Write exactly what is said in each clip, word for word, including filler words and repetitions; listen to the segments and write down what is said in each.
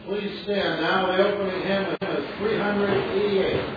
Please stand now. The opening hymn is three eighty-eight.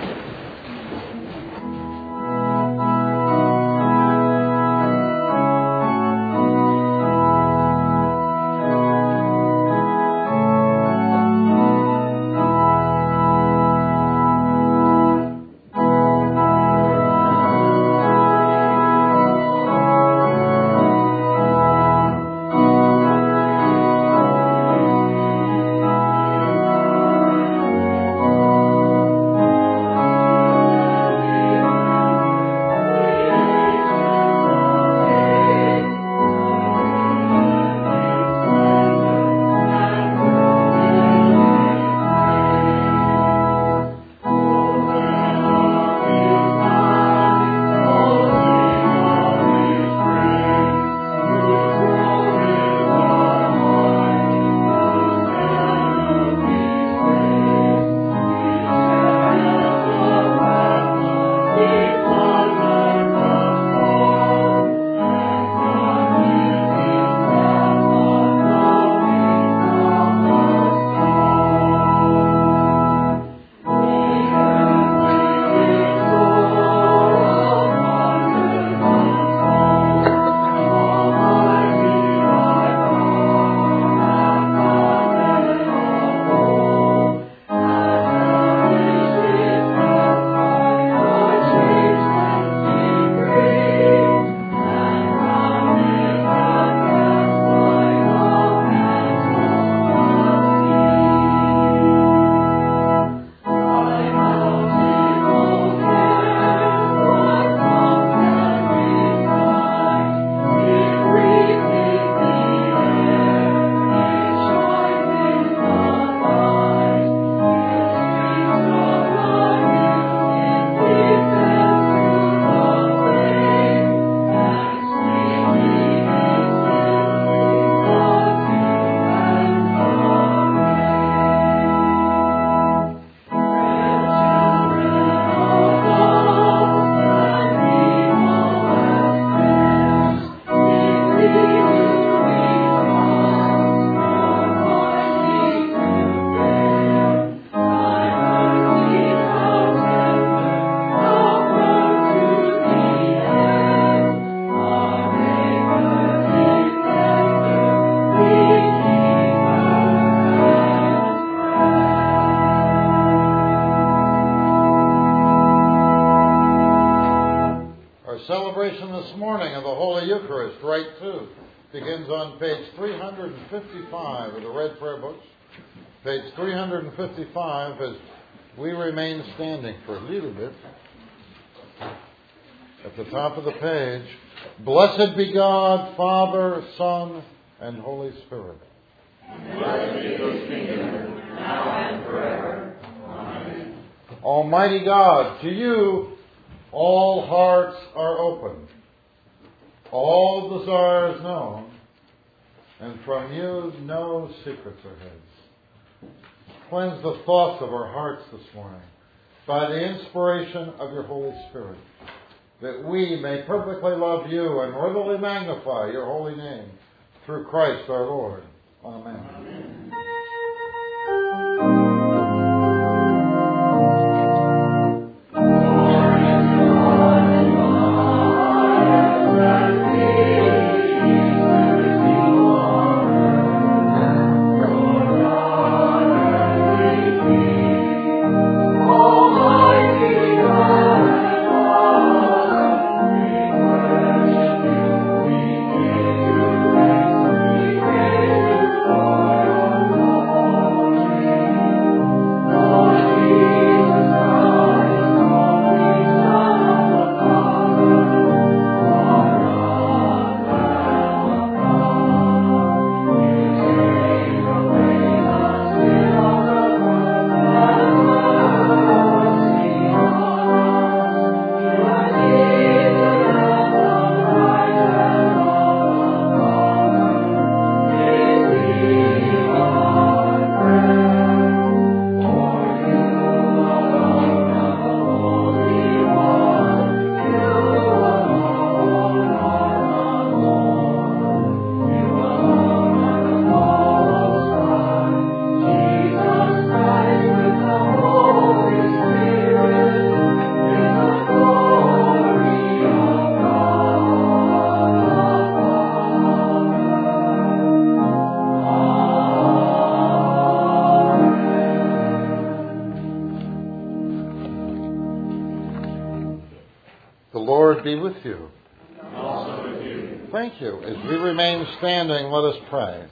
Begins on page three fifty-five of the Red Prayer Books. Page three fifty-five as we remain standing for a little bit. At the top of the page, blessed be God, Father, Son, and Holy Spirit. Blessed be His kingdom, now and forever. Amen. Almighty God, to you all hearts are open. All desires known, and from you no secrets are hid. Cleanse the thoughts of our hearts this morning by the inspiration of your Holy Spirit, that we may perfectly love you and worthily magnify your holy name through Christ our Lord. Amen. Amen. Oh, Lord be with you. And also with you. Thank you. As we remain standing, let us pray.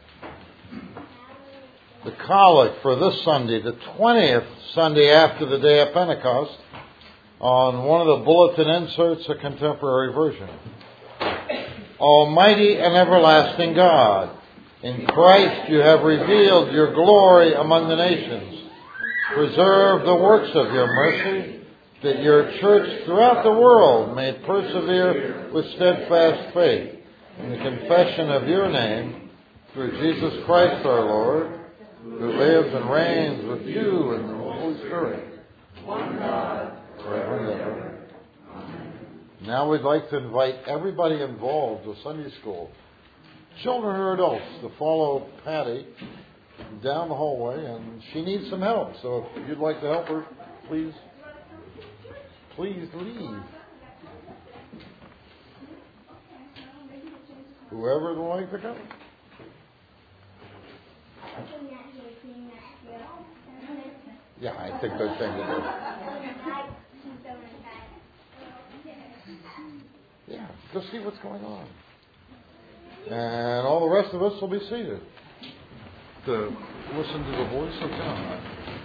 The collect for this Sunday, the twentieth Sunday after the day of Pentecost, on one of the bulletin inserts, a contemporary version. Almighty and everlasting God, in Christ you have revealed your glory among the nations. Preserve the works of your mercy, that your church throughout the world may persevere with steadfast faith in the confession of your name through Jesus Christ our Lord, who lives and reigns with you in the Holy Spirit, one God, forever and ever. Now we'd like to invite everybody involved with Sunday school, children or adults, to follow Patty down the hallway, and she needs some help. So if you'd like to help her, please, please leave. Whoever would like to go. Yeah, I think those things are good. Yeah, go see what's going on. And all the rest of us will be seated to listen to the voice of God.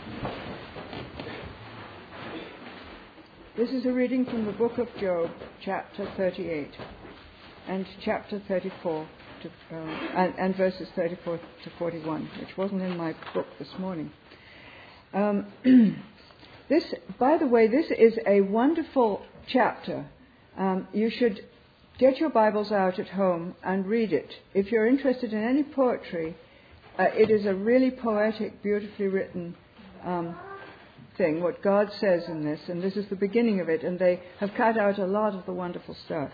This is a reading from the book of Job, chapter thirty-eight, and chapter thirty-four, to, um, and, and verses thirty-four to forty-one, which wasn't in my book this morning. Um, this, by the way, this is a wonderful chapter. Um, you should get your Bibles out at home and read it. If you're interested in any poetry, uh, it is a really poetic, beautifully written um, thing, what God says in this, and this is the beginning of it, and they have cut out a lot of the wonderful stuff.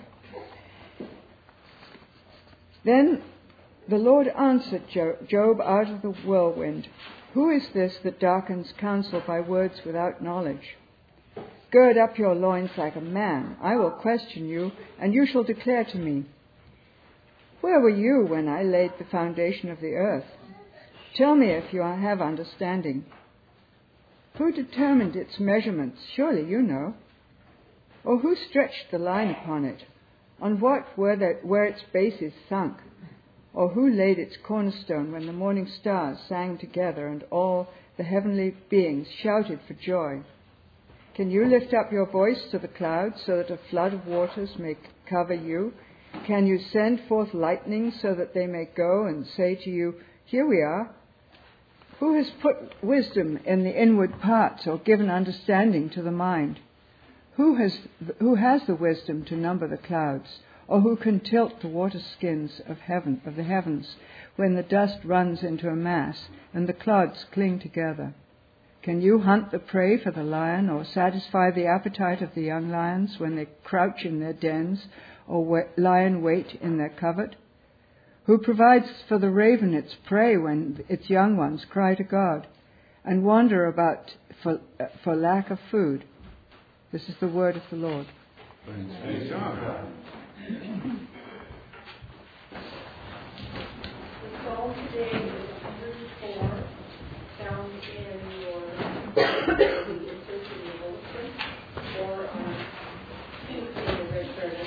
Then the Lord answered Job out of the whirlwind, "Who is this that darkens counsel by words without knowledge? Gird up your loins like a man. I will question you, and you shall declare to me. Where were you when I laid the foundation of the earth? Tell me if you have understanding. Who determined its measurements? Surely you know. Or who stretched the line upon it? On what were, the, were its bases sunk? Or who laid its cornerstone when the morning stars sang together and all the heavenly beings shouted for joy? Can you lift up your voice to the clouds so that a flood of waters may cover you? Can you send forth lightning so that they may go and say to you, here we are? Who has put wisdom in the inward parts or given understanding to the mind? Who has, who has the wisdom to number the clouds? Or who can tilt the water skins of heaven, of the heavens, when the dust runs into a mass and the clods cling together? Can you hunt the prey for the lion, or satisfy the appetite of the young lions when they crouch in their dens, or lie in wait in their covert? Who provides for the raven its prey when its young ones cry to God, and wander about for, uh, for lack of food? This is the word of the Lord. Thanks be to God. The psalm today is one hundred four, found in your the insertion in bulletin, or on Tuesday in the red furnace,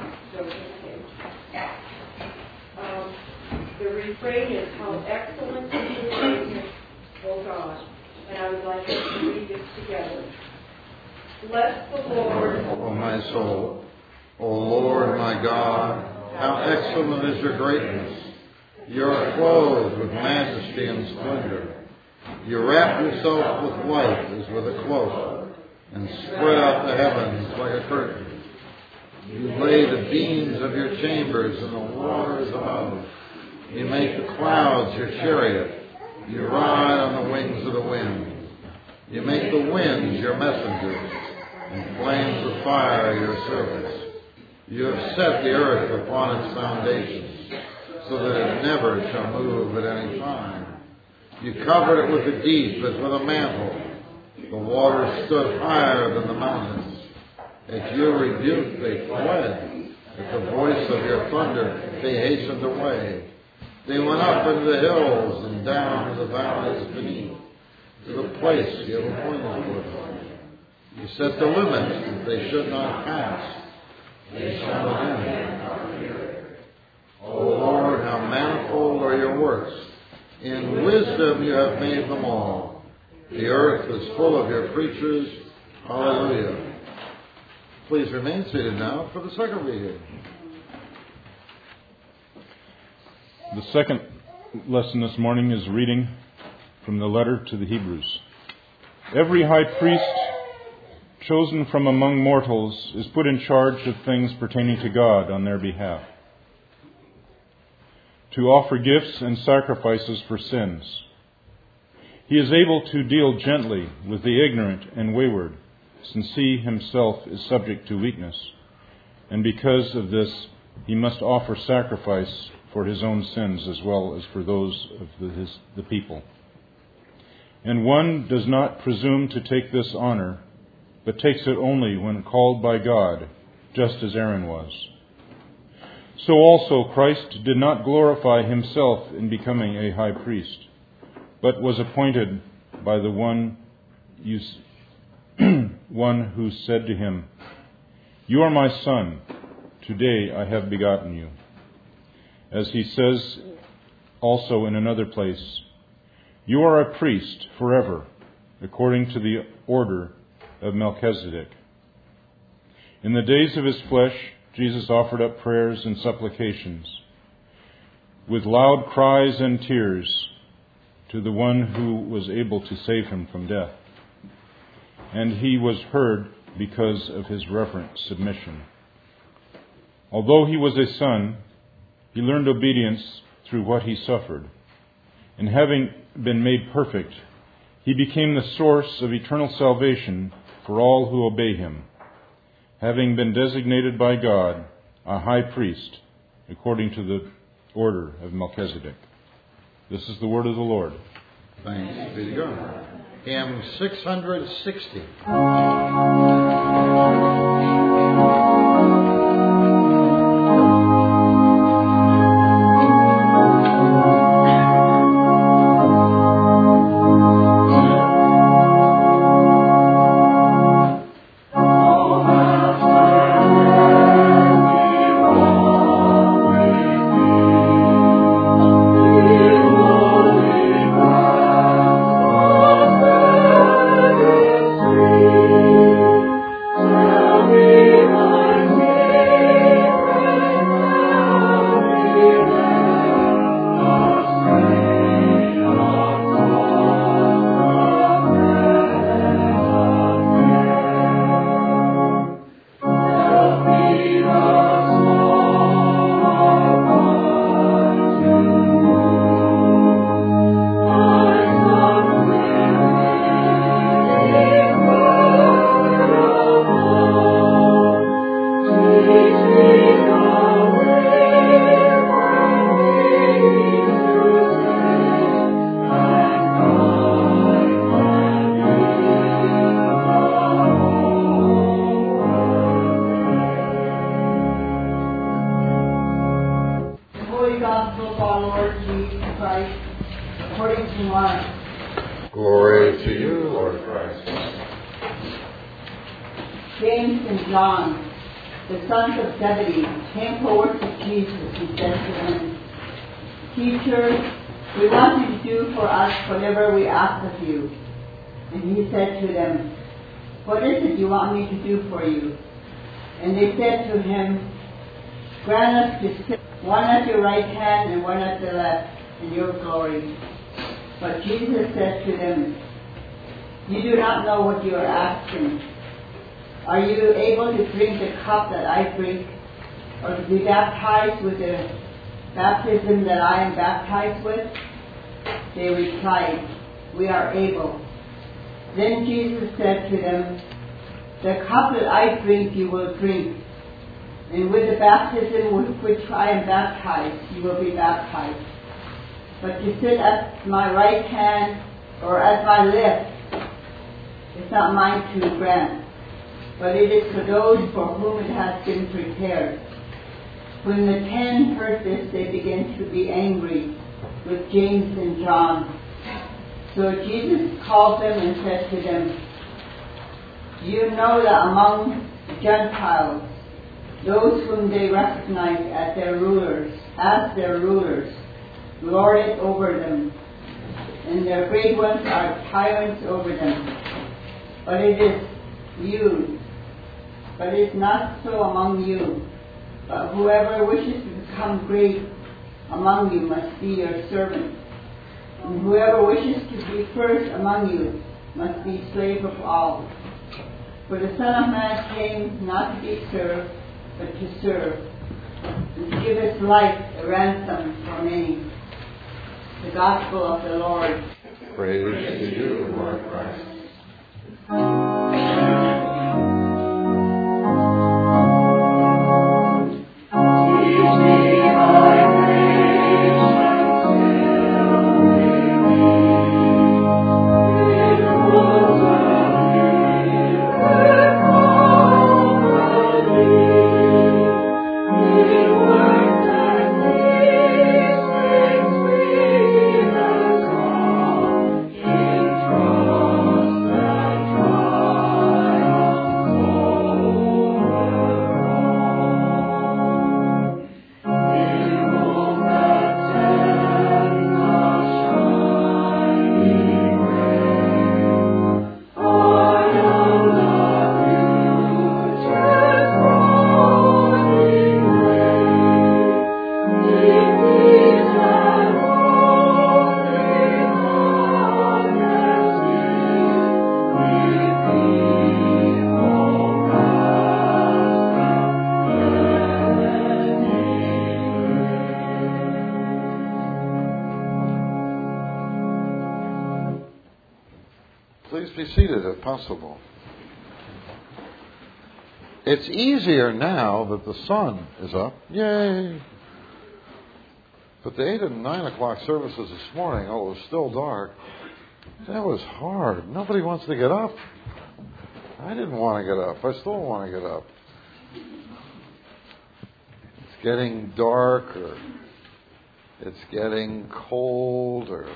um, the refrain is, how excellent is your greatness, O God. And I would like us to read this together. Bless the Lord, O my soul. O Lord my God, how excellent is your greatness. You are clothed with majesty and splendor. You wrap yourself with light as with a cloak, and spread out the heavens like a curtain. You lay the beams of your chambers in the waters above. You make the clouds your chariot. You ride on the wings of the wind. You make the winds your messengers, and flames of fire your servants. You have set the earth upon its foundations, so that it never shall move at any time. You covered it with the deep as with a mantle. The waters stood higher than the mountains. At your rebuke they fled. At the voice of your thunder they hastened away. They went up into the hills and down to the valleys beneath, to the place you have appointed for them. You set the limits that they should not pass. they shall not again come near it. O Lord, how manifold are your works! In wisdom you have made them all. The earth is full of your creatures. Hallelujah. Please remain seated now for the second reading. The second lesson this morning is reading from the letter to the Hebrews. Every high priest chosen from among mortals is put in charge of things pertaining to God on their behalf, to offer gifts and sacrifices for sins. He is able to deal gently with the ignorant and wayward, since he himself is subject to weakness, and because of this he must offer sacrifice for his own sins as well as for those of the, his, the people. And one does not presume to take this honor, but takes it only when called by God, just as Aaron was. So also Christ did not glorify himself in becoming a high priest, but was appointed by the one, you, one who said to him, "You are my son, today I have begotten you." As he says also in another place, "You are a priest forever, according to the order of Melchizedek." In the days of his flesh, Jesus offered up prayers and supplications with loud cries and tears to the one who was able to save him from death. And he was heard because of his reverent submission. Although he was a son, he learned obedience through what he suffered. And having been made perfect, he became the source of eternal salvation for all who obey him, having been designated by God a high priest according to the order of Melchizedek. This is the word of the Lord. Thanks be to God. Hymn six sixty. James and John, the sons of Zebedee, came forward to Jesus and said to him, "Teacher, we want you to do for us whatever we ask of you." And he said to them, "What is it you want me to do for you?" And they said to him, "Grant us to sit one at your right hand and one at the left in your glory." But Jesus said to them, "You do not know what you are asking. Are you able to drink the cup that I drink, or to be baptized with the baptism that I am baptized with?" They replied, "We are able." Then Jesus said to them, "The cup that I drink you will drink, and with the baptism with which I am baptized you will be baptized. But to sit at my right hand or at my left is not mine to grant, but it is for those for whom it has been prepared." When the ten heard this, they began to be angry with James and John. So Jesus called them and said to them, "You know that among the Gentiles those whom they recognize as their rulers, as their rulers, lord it over them, and their great ones are tyrants over them. But it is you, but it is not so among you. But whoever wishes to become great among you must be your servant. And whoever wishes to be first among you must be slave of all. For the Son of Man came not to be served, but to serve, and to give his life a ransom for many. The Gospel of the Lord. Praise to you, Lord Christ. Please be seated if possible. It's easier now that the sun is up. Yay! But the eight and nine o'clock services this morning, oh, it was still dark. That was hard. Nobody wants to get up. I didn't want to get up. I still want to get up. It's getting darker. It's getting colder.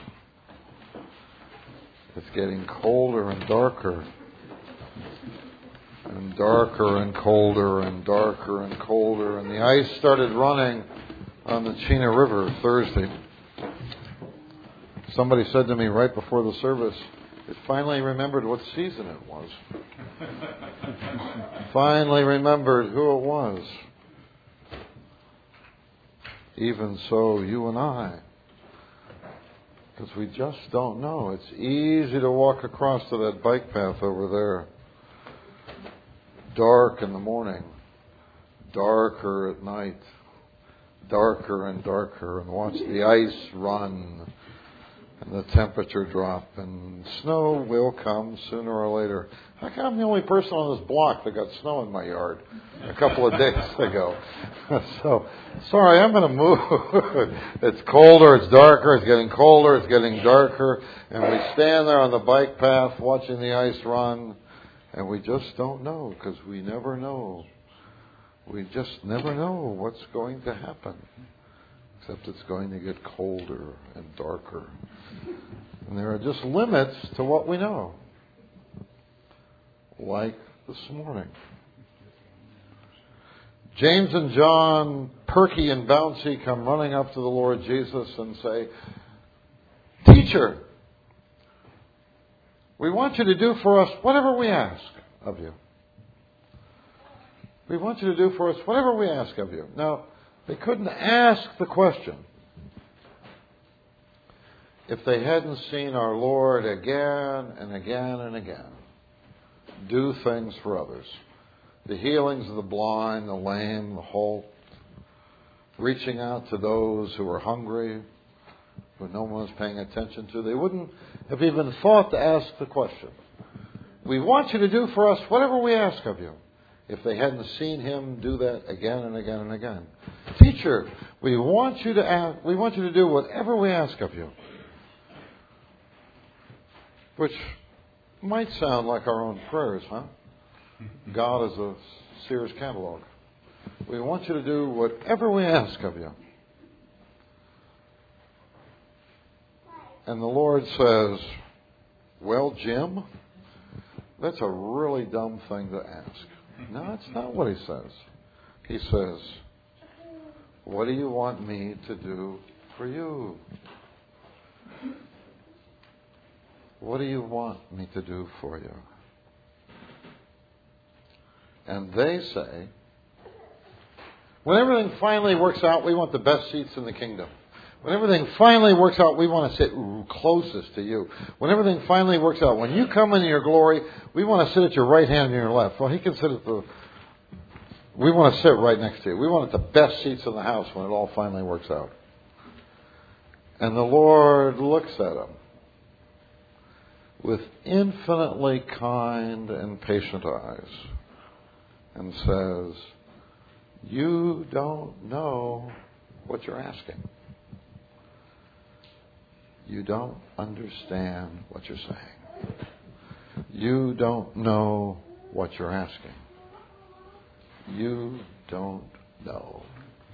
It's getting colder and darker. And darker and colder and darker and colder. And the ice started running on the Chena River Thursday. Somebody said to me right before the service, it finally remembered what season it was. Finally remembered who it was. Even so, you and I. Because we just don't know. It's easy to walk across to that bike path over there. Dark in the morning. Darker at night. Darker and darker. And watch the ice run. And the temperature drop. And snow will come sooner or later. How come I'm the only person on this block that got snow in my yard a couple of days ago? So, sorry, I'm going to move. It's colder, it's darker, it's getting colder, it's getting darker. And we stand there on the bike path watching the ice run. And we just don't know because we never know. We just never know what's going to happen. Except it's going to get colder and darker. And there are just limits to what we know. Like this morning. James and John, perky and bouncy, come running up to the Lord Jesus and say, Teacher, we want you to do for us whatever we ask of you. We want you to do for us whatever we ask of you. Now, they couldn't ask the question if they hadn't seen our Lord again and again and again do things for others. The healings of the blind, the lame, the halt, reaching out to those who are hungry, who no one was paying attention to. They wouldn't have even thought to ask the question. We want you to do for us whatever we ask of you. If they hadn't seen him do that again and again and again. Teacher, we want you to ask, we want you to do whatever we ask of you. Which might sound like our own prayers, huh? God is a Sears catalog. We want you to do whatever we ask of you. And the Lord says, well, Jim, that's a really dumb thing to ask. No, that's not what he says. He says, what do you want me to do for you? What do you want me to do for you? And they say, when everything finally works out, we want the best seats in the kingdom. When everything finally works out, we want to sit closest to you. When everything finally works out, when you come in your glory, we want to sit at your right hand and your left. Well, he can sit at the... We want to sit right next to you. We want the best seats in the house when it all finally works out. And the Lord looks at them with infinitely kind and patient eyes and says, you don't know what you're asking. You don't understand what you're saying. You don't know what you're asking. You don't know.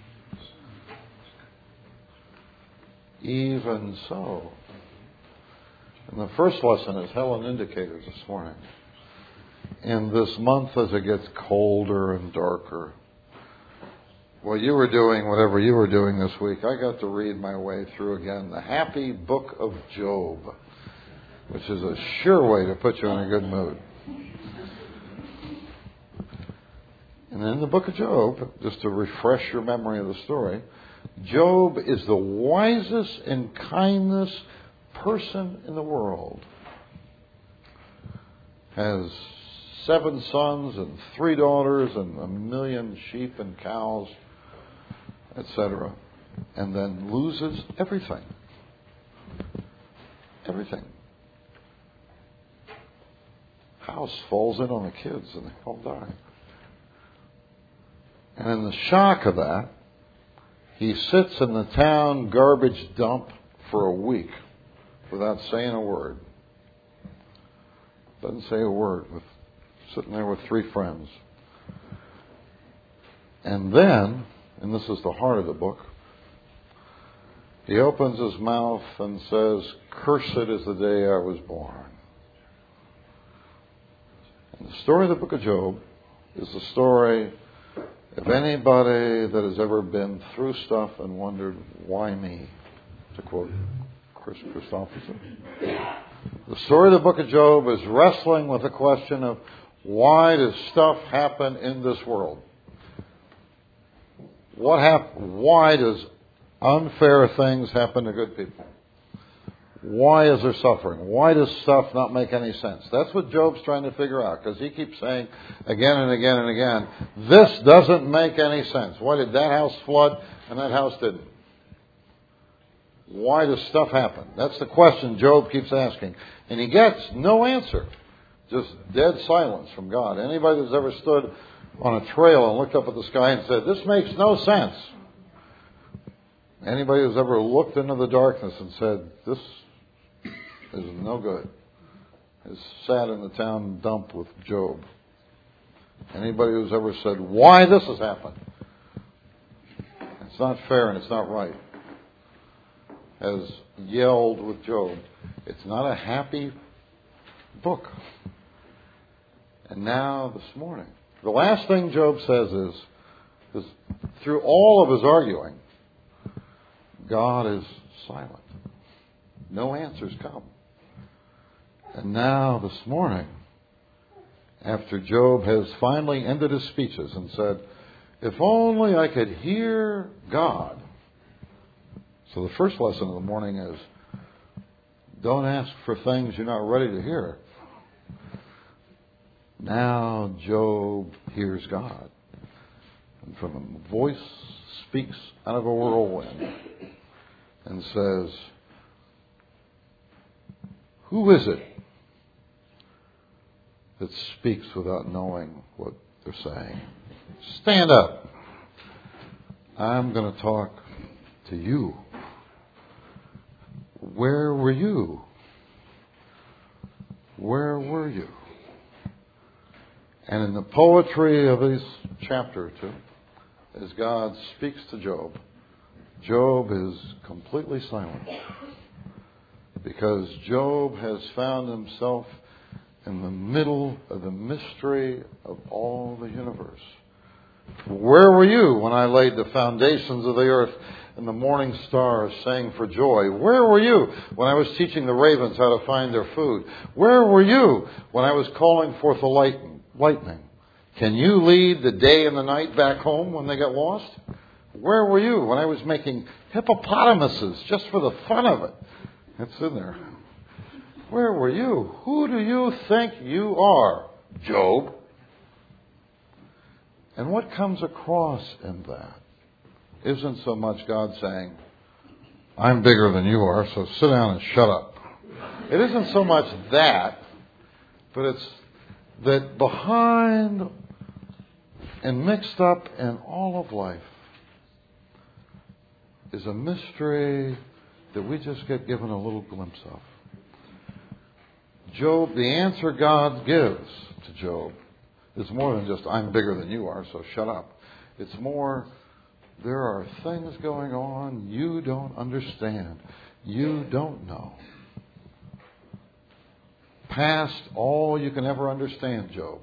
Even so. And the first lesson, as Helen indicated this morning, in this month as it gets colder and darker, well, you were doing whatever you were doing this week. I got to read my way through again the happy book of Job, which is a sure way to put you in a good mood. And in the book of Job, just to refresh your memory of the story, Job is the wisest and kindest person in the world. Has seven sons and three daughters and a million sheep and cows, et cetera, and then loses everything. Everything. House falls in on the kids and they all die. And in the shock of that, he sits in the town garbage dump for a week without saying a word. Doesn't say a word, with sitting there with three friends. And then, and this is the heart of the book, he opens his mouth and says, cursed is the day I was born. And the story of the book of Job is the story of anybody that has ever been through stuff and wondered, why me? To quote Chris Christopherson. The story of the book of Job is wrestling with the question of, why does stuff happen in this world? What hap- Why does unfair things happen to good people? Why is there suffering? Why does stuff not make any sense? That's what Job's trying to figure out, because he keeps saying again and again and again, this doesn't make any sense. Why did that house flood and that house didn't? Why does stuff happen? That's the question Job keeps asking. And he gets no answer. Just dead silence from God. Anybody that's ever stood on a trail and looked up at the sky and said, this makes no sense. Anybody who's ever looked into the darkness and said, this is no good, has sat in the town dump with Job. Anybody who's ever said, why this has happened? It's not fair and it's not right, has yelled with Job. It's not a happy book. And now this morning, the last thing Job says is, is through all of his arguing, God is silent. No answers come. And now this morning, after Job has finally ended his speeches and said, if only I could hear God. So the first lesson of the morning is, don't ask for things you're not ready to hear. Now Job hears God. And from him, a voice speaks out of a whirlwind and says, who is it that speaks without knowing what they're saying? Stand up. I'm going to talk to you. Where were you? Where were you? And in the poetry of this chapter or two, as God speaks to Job, Job is completely silent. Because Job has found himself in the middle of the mystery of all the universe. Where were you when I laid the foundations of the earth and the morning stars sang for joy? Where were you when I was teaching the ravens how to find their food? Where were you when I was calling forth the lightning? Can you lead the day and the night back home when they got lost? Where were you when I was making hippopotamuses just for the fun of it? It's in there. Where were you? Who do you think you are, Job? And what comes across in that isn't so much God saying, I'm bigger than you are, so sit down and shut up. It isn't so much that, but it's that behind and mixed up in all of life is a mystery that we just get given a little glimpse of. Job, the answer God gives to Job is more than just, I'm bigger than you are, so shut up. It's more, there are things going on you don't understand. You don't know. Past all you can ever understand, Job,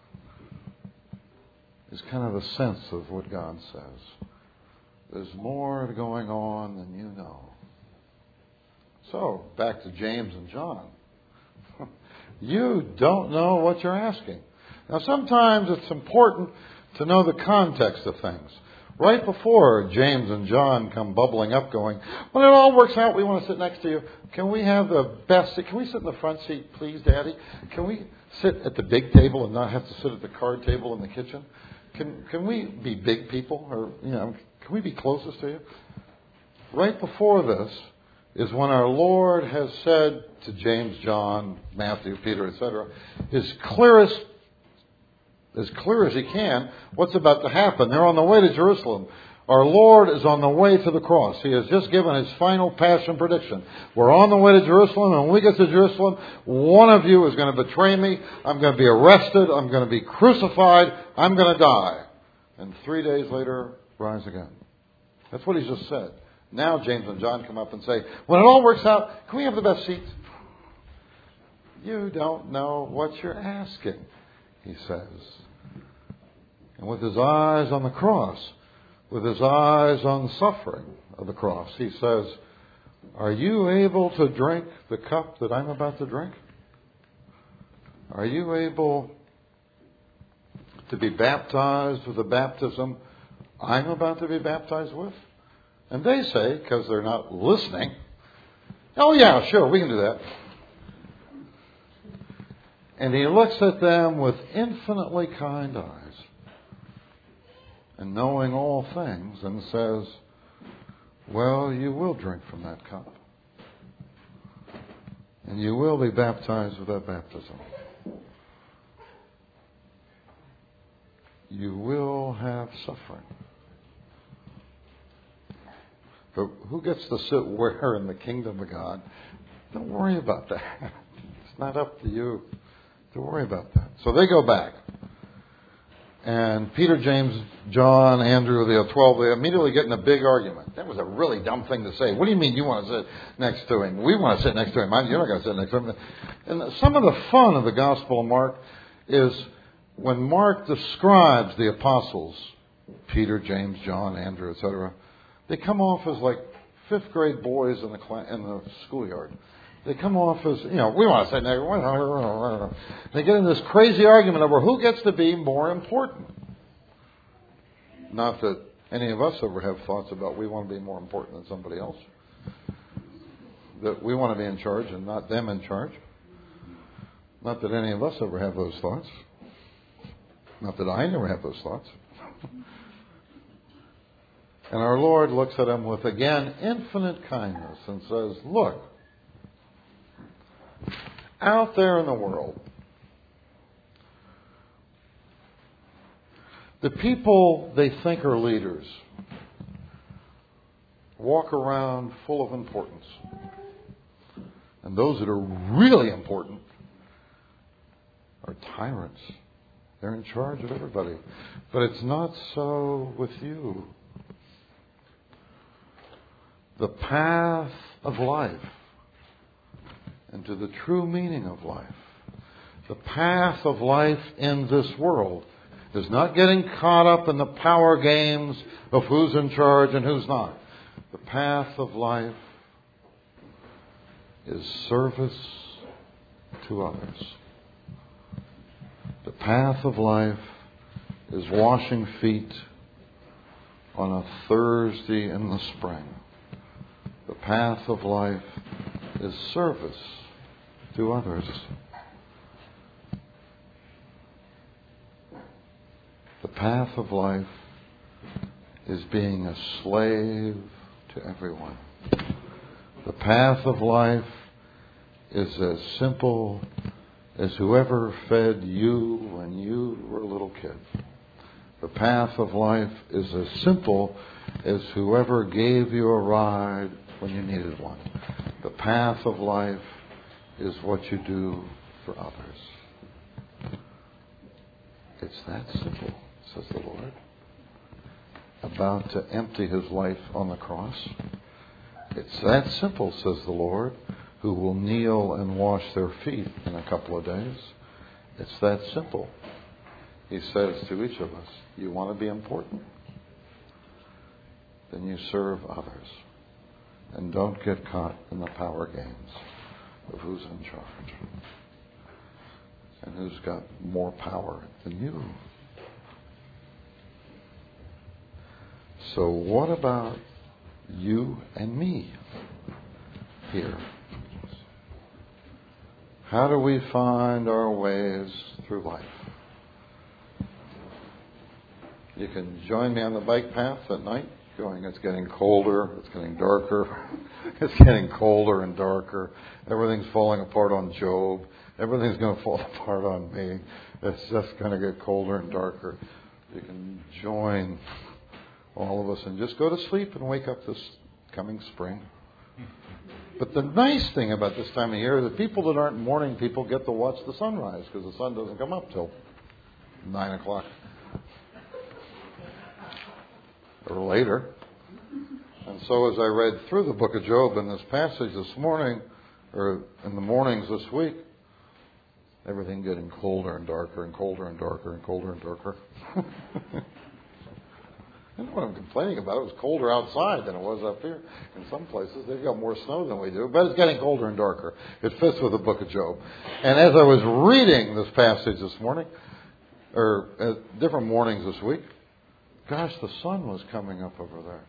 is kind of the sense of what God says. There's more going on than you know. So, back to James and John. You don't know what you're asking. Now, sometimes it's important to know the context of things. Right before James and John come bubbling up going, when it all works out, we want to sit next to you. Can we have the best seat? Can we sit in the front seat, please, Daddy? Can we sit at the big table and not have to sit at the card table in the kitchen? Can can we be big people? Or, you know, can we be closest to you? Right before this is when our Lord has said to James, John, Matthew, Peter, et cetera, his clearest, as clear as he can, what's about to happen. They're on the way to Jerusalem. Our Lord is on the way to the cross. He has just given his final passion prediction. We're on the way to Jerusalem, and when we get to Jerusalem, one of you is going to betray me. I'm going to be arrested. I'm going to be crucified. I'm going to die. And three days later, rise again. That's what he's just said. Now James and John come up and say, when it all works out, can we have the best seats? You don't know what you're asking, he says. And with his eyes on the cross, with his eyes on the suffering of the cross, he says, are you able to drink the cup that I'm about to drink? Are you able to be baptized with the baptism I'm about to be baptized with? And they say, because they're not listening, oh yeah, sure, we can do that. And he looks at them with infinitely kind eyes, and knowing all things, and says, well, you will drink from that cup. And you will be baptized with that baptism. You will have suffering. But who gets to sit where in the kingdom of God? Don't worry about that. It's not up to you to worry about that. So they go back. And Peter, James, John, Andrew, the twelve, they immediately get in a big argument. That was a really dumb thing to say. What do you mean you want to sit next to him? We want to sit next to him. You're not going to sit next to him. And some of the fun of the Gospel of Mark is when Mark describes the apostles, Peter, James, John, Andrew, et cetera, they come off as like fifth grade boys in the class, in the schoolyard. They come off as, you know, we want to say next. They get in this crazy argument over who gets to be more important. Not that any of us ever have thoughts about we want to be more important than somebody else. That we want to be in charge and not them in charge. Not that any of us ever have those thoughts. Not that I never have those thoughts. And our Lord looks at him with, again, infinite kindness and says, look, out there in the world, the people they think are leaders walk around full of importance. And those that are really important are tyrants. They're in charge of everybody. But it's not so with you. The path of life and to the true meaning of life, the path of life in this world is not getting caught up in the power games of who's in charge and who's not. The path of life is service to others. The path of life is washing feet on a Thursday in the spring. The path of life is service to others. The path of life is being a slave to everyone. The path of life is as simple as whoever fed you when you were a little kid. The path of life is as simple as whoever gave you a ride when you needed one. The path of life is what you do for others. It's that simple, says the Lord. About to empty His life on the cross. It's that simple, says the Lord, who will kneel and wash their feet in a couple of days. It's that simple. He says to each of us, you want to be important? Then you serve others. And don't get caught in the power games of who's in charge and who's got more power than you. So what about you and me here? How do we find our ways through life? You can join me on the bike path at night, going, it's getting colder, it's getting darker, it's getting colder and darker. Everything's falling apart on Job. Everything's going to fall apart on me. It's just going to get colder and darker. You can join all of us and just go to sleep and wake up this coming spring. But the nice thing about this time of year is that people that aren't morning people get to watch the sunrise because the sun doesn't come up till nine o'clock or later. And so as I read through the book of Job in this passage this morning, or in the mornings this week, everything getting colder and darker and colder and darker and colder and darker. I don't know what I'm complaining about. It was colder outside than it was up here. In some places, they've got more snow than we do, but it's getting colder and darker. It fits with the book of Job. And as I was reading this passage this morning, or at different mornings this week, gosh, the sun was coming up over there.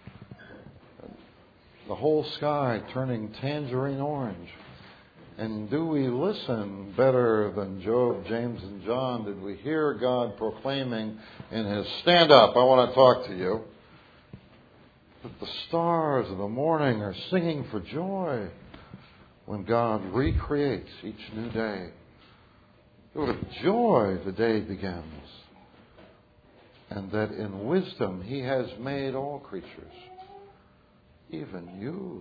The whole sky turning tangerine orange. And do we listen better than Job, James, and John? Did we hear God proclaiming in His stand up, I want to talk to you, that the stars of the morning are singing for joy when God recreates each new day? With joy the day begins. And that in wisdom He has made all creatures, even you.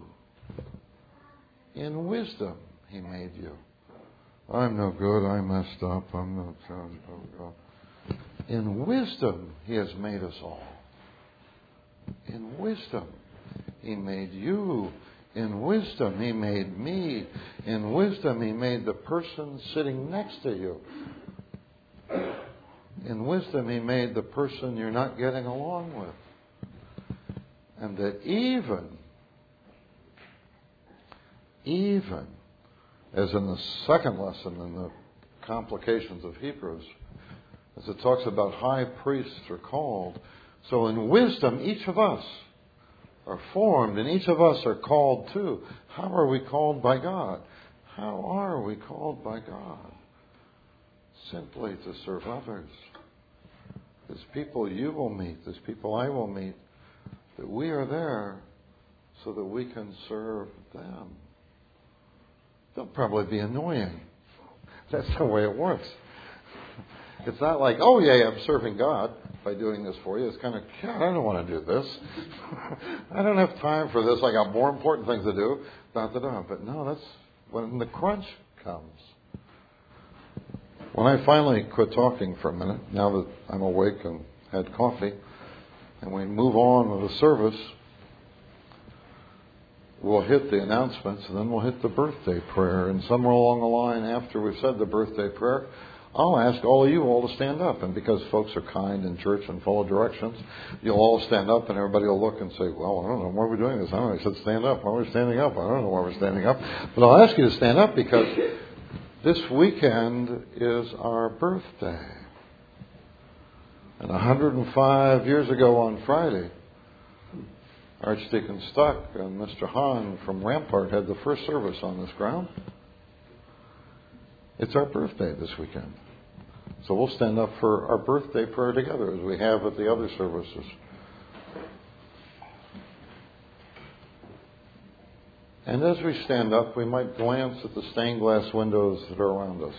In wisdom He made you. I'm no good. I messed up. I'm no good. In wisdom He has made us all. In wisdom He made you. In wisdom He made me. In wisdom He made the person sitting next to you. In wisdom He made the person you're not getting along with. And that even, even, as in the second lesson in the complications of Hebrews, as it talks about high priests are called, so in wisdom each of us are formed and each of us are called too. How are we called by God? How are we called by God? Simply to serve others. There's people you will meet, there's people I will meet, that we are there so that we can serve them. They'll probably be annoying. That's the way it works. It's not like, oh yeah, I'm serving God by doing this for you. It's kind of, God, I don't want to do this. I don't have time for this. I got more important things to do. Da, da, da. But no, that's when the crunch comes. When I finally quit talking for a minute, now that I'm awake and had coffee, and we move on with the service, we'll hit the announcements and then we'll hit the birthday prayer. And somewhere along the line after we've said the birthday prayer, I'll ask all of you all to stand up. And because folks are kind in church and follow directions, you'll all stand up and everybody will look and say, well, I don't know, why are we doing this? I don't know. He said stand up. Why are we standing up? I don't know why we're standing up. But I'll ask you to stand up because this weekend is our birthday. And one hundred five years ago on Friday, Archdeacon Stuck and Mister Hahn from Rampart had the first service on this ground. It's our birthday this weekend. So we'll stand up for our birthday prayer together as we have at the other services. And as we stand up, we might glance at the stained glass windows that are around us.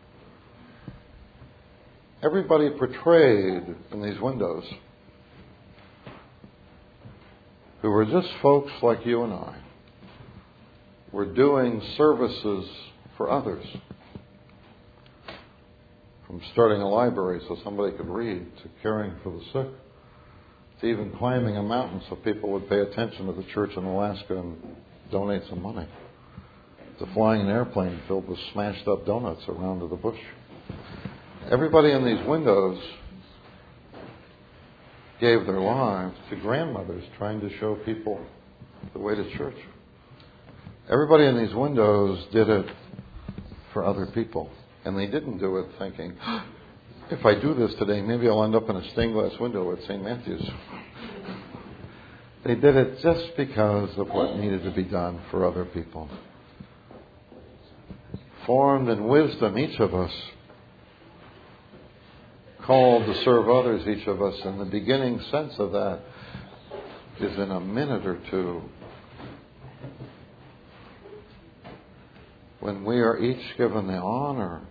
Everybody portrayed in these windows who were just folks like you and I were doing services for others. From starting a library so somebody could read, to caring for the sick, to even climbing a mountain so people would pay attention to the church in Alaska and donate some money, to flying an airplane filled with smashed up donuts around to the bush. Everybody in these windows gave their lives to grandmothers trying to show people the way to church. Everybody in these windows did it for other people. And they didn't do it thinking, if I do this today, maybe I'll end up in a stained glass window at Saint Matthew's. They did it just because of what needed to be done for other people. Formed in wisdom, each of us, called to serve others, each of us, and the beginning sense of that is in a minute or two when we are each given the honor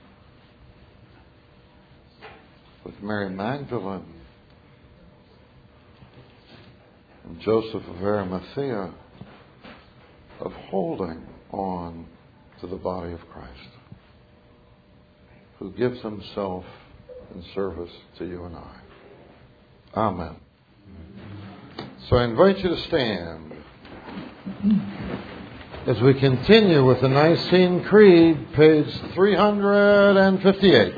with Mary Magdalene and Joseph of Arimathea of holding on to the body of Christ, who gives himself in service to you and I. Amen. So I invite you to stand as we continue with the Nicene Creed, page three hundred fifty-eight.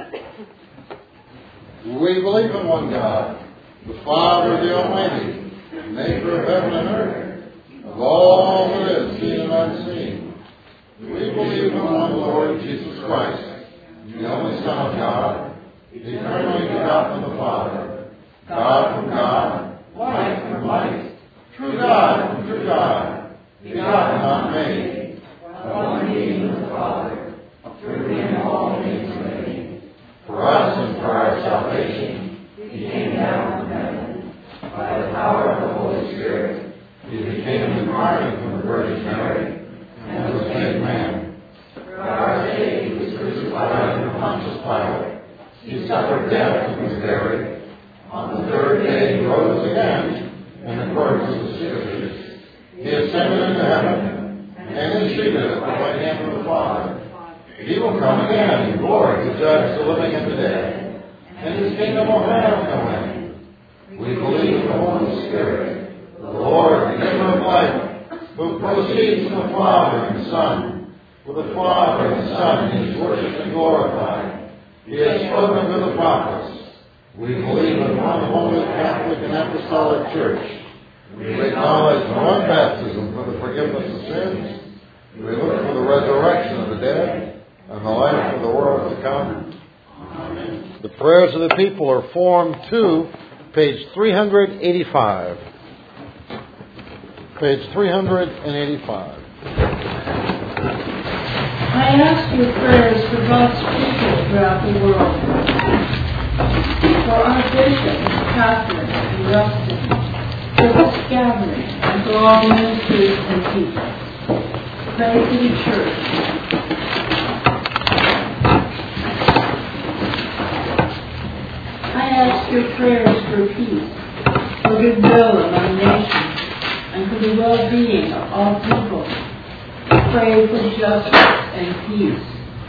We believe in one God, the Father, the Almighty, maker of heaven and earth, of all that is seen and unseen. We believe in one Lord Jesus Christ, the only Son of God, eternally begotten of the Father, God from God, light from light, true God from true God, begotten, not made, one being with the Father, through him all things were made. For us and for our salvation, he came down from heaven. By the power of the Holy Spirit, he became incarnate from the Virgin Mary, and was made man. For our sake he was crucified under Pontius Pilate. He suffered death and was buried. On the third day he rose again, in accordance with the Scriptures. He ascended into heaven, and is seated at the right hand of the Father. He will come again in glory to judge the living and the dead, and his kingdom will have no end. We believe in the Holy Spirit, the Lord, the giver of life, who proceeds from the Father and Son. With the Father and Son he is worshipped and glorified. He has spoken to the prophets. We believe in one holy Catholic and Apostolic Church. We acknowledge one baptism for the forgiveness of sins. We look for the resurrection of the dead and the life of the world to come. Amen. The prayers of the people are Form two, page three hundred eighty-five. Page three hundred eighty-five. I ask your prayers for God's people throughout the world. For our bishops, Catherine and Rustin, for this gathering, and for all ministers and people. Pray for the church. I ask your prayers for peace, for goodwill among nations, and for the well-being of all people. Pray for justice and peace.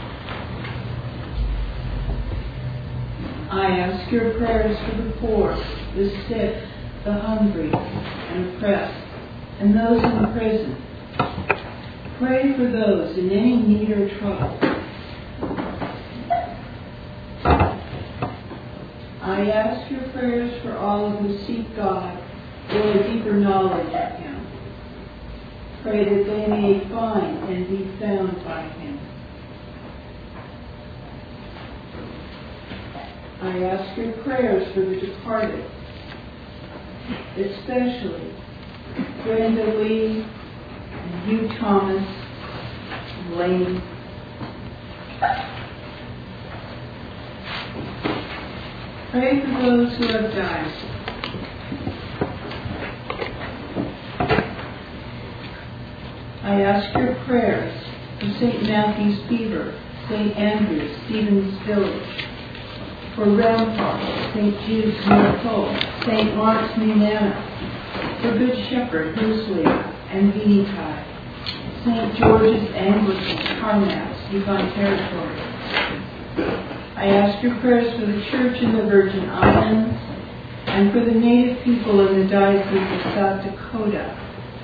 I ask your prayers for the poor, the sick, the hungry, and oppressed, and those in prison. Pray for those in any need or trouble. I ask your prayers for all who seek God for a deeper knowledge of Him. Pray that they may find and be found by Him. I ask your prayers for the departed, especially Brenda Lee, and Hugh Thomas, and Lane. Pray for those who have died. I ask your prayers for Saint Matthew's Beaver, Saint Andrew's, Stevens Village, for Rampart, Saint Jude's Miracle, Saint Mark's Nenana, for Good Shepherd, Huslia, and Vinikai, Saint George's Anglican, Carmack, Yukon Territory. I ask your prayers for the Church in the Virgin Islands and for the native people in the Diocese of South Dakota.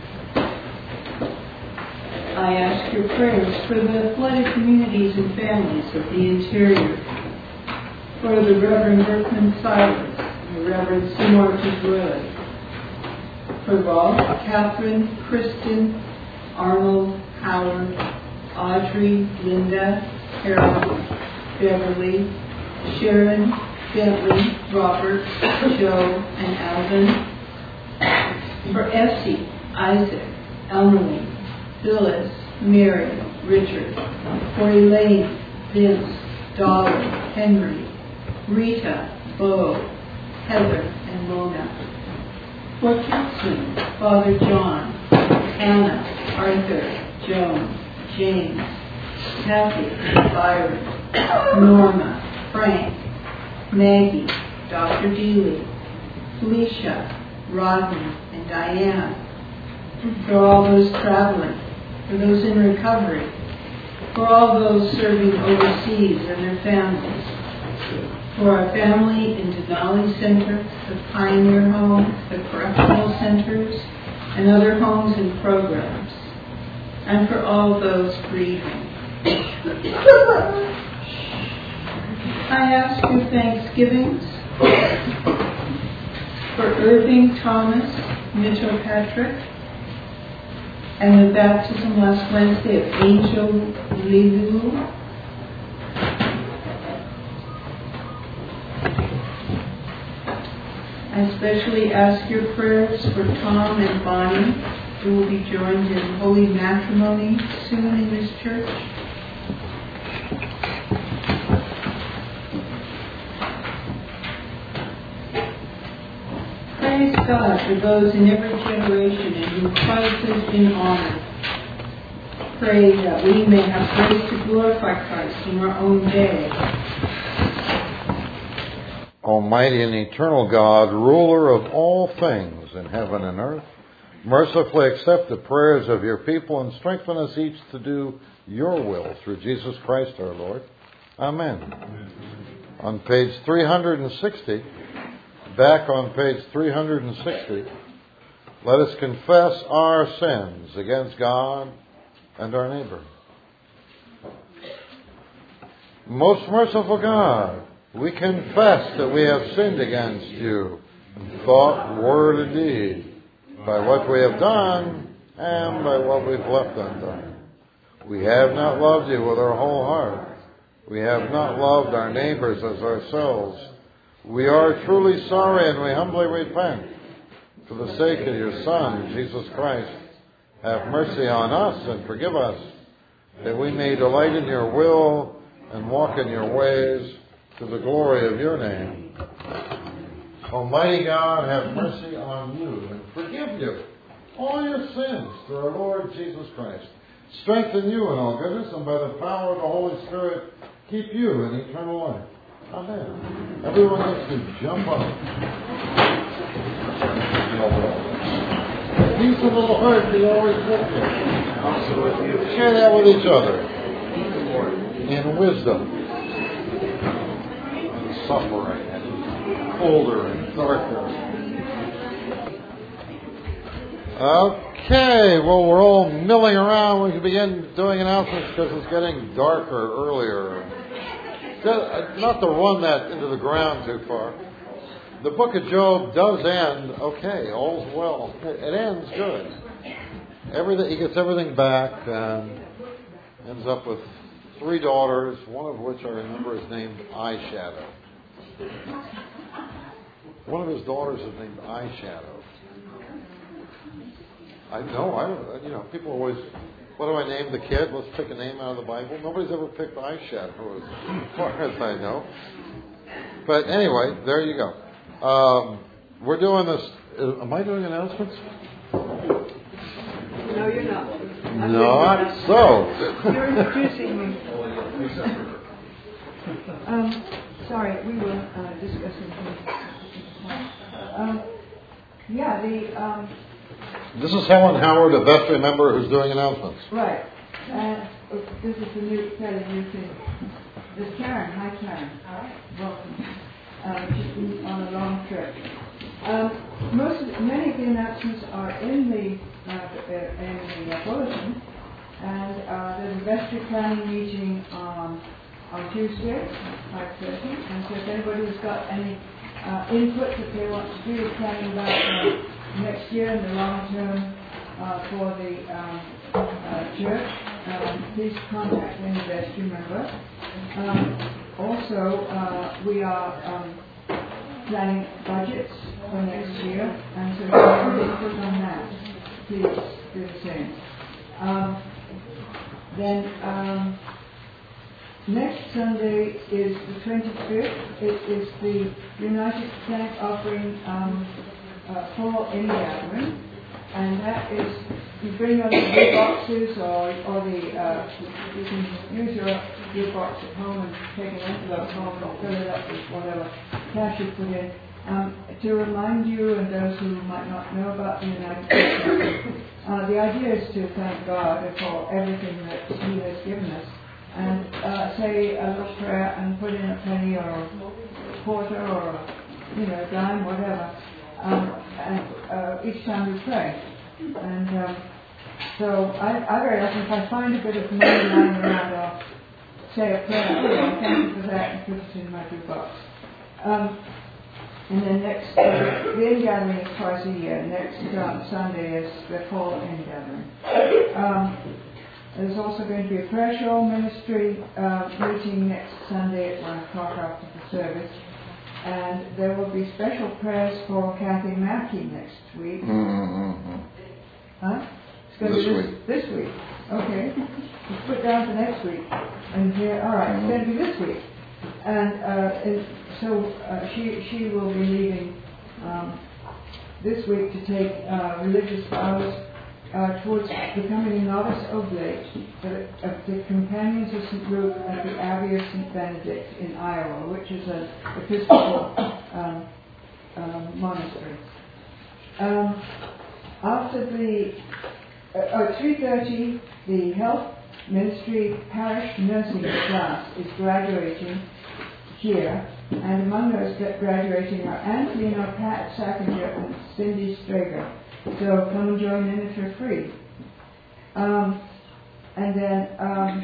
I ask your prayers for the flooded communities and families of the interior, for the Reverend Berkman Silas and the Reverend Seymour Pedroy, for Rolf, Catherine, Kristen, Arnold, Howard, Audrey, Linda, Carol, Beverly, Sharon, Bentley, Robert, Joe, and Alvin, for Essie, Isaac, Elmerly, Phyllis, Mary, Richard, for Elaine, Vince, Dolly, Henry, Rita, Bo, Heather, and Mona. For Catherine, Father John, Anna, Arthur, Joan, James, Kathy, Byron, Norma, Frank, Maggie, Doctor Dealey, Felicia, Rodney, and Diane. For all those traveling, for those in recovery, for all those serving overseas and their families, for our family in Denali Center, the Pioneer Home, the correctional centers, and other homes and programs, and for all those grieving. I ask your thanksgivings for Irving Thomas Mitchell Patrick and the baptism last Wednesday of Angel Levu. I especially ask your prayers for Tom and Bonnie, who will be joined in holy matrimony soon in this church. Praise God for those in every generation in whom Christ has been honored. Pray that we may have grace to glorify Christ in our own day. Almighty and eternal God, ruler of all things in heaven and earth, mercifully accept the prayers of your people and strengthen us each to do your will through Jesus Christ our Lord. Amen. Amen. On page three hundred sixty, back on page three hundred sixty, let us confess our sins against God and our neighbor. Most merciful God, we confess that we have sinned against you in thought, word, and deed, by what we have done and by what we've left undone. We have not loved you with our whole heart. We have not loved our neighbors as ourselves. We are truly sorry and we humbly repent. For the sake of your Son, Jesus Christ, have mercy on us and forgive us, that we may delight in your will and walk in your ways, to the glory of your name. Almighty God, have mercy on you and forgive you all your sins through our Lord Jesus Christ. Strengthen you in all goodness, and by the power of the Holy Spirit, keep you in eternal life. Amen. Everyone gets to jump up. Peace of the Lord be always with you. Also with you. Share that with each other. In wisdom. Suffering and colder and darker. Okay, well, we're all milling around. We can begin doing announcements because it's getting darker earlier. Not to run that into the ground too far. the book of Job does end okay, all's well. It ends good. Everything, he gets everything back and ends up with three daughters, one of which I remember is named Eyeshadow. One of his daughters is named Eyeshadow. I know, I don't, you know, people always, what do I name the kid? Let's pick a name out of the Bible. Nobody's ever picked Eyeshadow, as far as I know. But anyway, there you go. Um, we're doing this. Uh, am I doing announcements? No, you're not. I'm Not so. You're introducing me. um, sorry, we were uh, discussing. Um, yeah, the. Um, This is Helen Howard, a vestry member, who's doing announcements. right. Uh, this is the new fairly new thing. There's Karen. Hi, Karen. Hi. Welcome. Uh, she's been on a long trip. Um, most of, many of the announcements are in the uh, in the uh, bulletin, and uh, there's a vestry planning meeting on on Tuesday, five thirty. And so if anybody's got any uh, input that they want to do, planning about uh, next year and the long term uh, for the um, uh, church, um, please contact any vestry member. Um, also, uh, we are um, planning budgets for next year, and so if you have input on that, please do the same. Um, then um, next Sunday is the twenty-fifth. It is the United Thank Offering um, uh, fall in gathering, and that is you bring your little boxes or or the uh, you can use your your box at home and take an envelope home and fill it up with whatever cash you put in. Um, to remind you and those who might not know about the United States, uh, the idea is to thank God for everything that He has given us, and uh, say a little prayer and put in a penny or a quarter or a, you know, dime, whatever, um, and uh, each time we pray. And um, so I, I very often, if I find a bit of money lying around, I'll say a prayer. Oh, thank you for that, and put it in my blue box. Um, And then next, uh, the in-gathering is twice a year. Next um, Sunday is the fall in-gathering. Um, there's also going to be a prayer shawl ministry uh, meeting next Sunday at one o'clock after the service. And there will be special prayers for Kathy Mackey next week. Mm-hmm. Huh? It's going This to be week. This week. Okay. Let's put down for next week. And here, all right, it's going to be this week. And uh, it, so uh, she she will be leaving um, this week to take uh, religious vows uh, towards becoming a novice oblate of the Companions of Saint Luke at the Abbey of Saint Benedict in Iowa, which is an Episcopal um, um, monastery. Um, after the uh, oh, three thirty, the health ministry parish nursing class is graduating here, and among those graduating are Angelina Pat Sackinger and Cindy Strager. So come and join in if you're free. Um, and then um,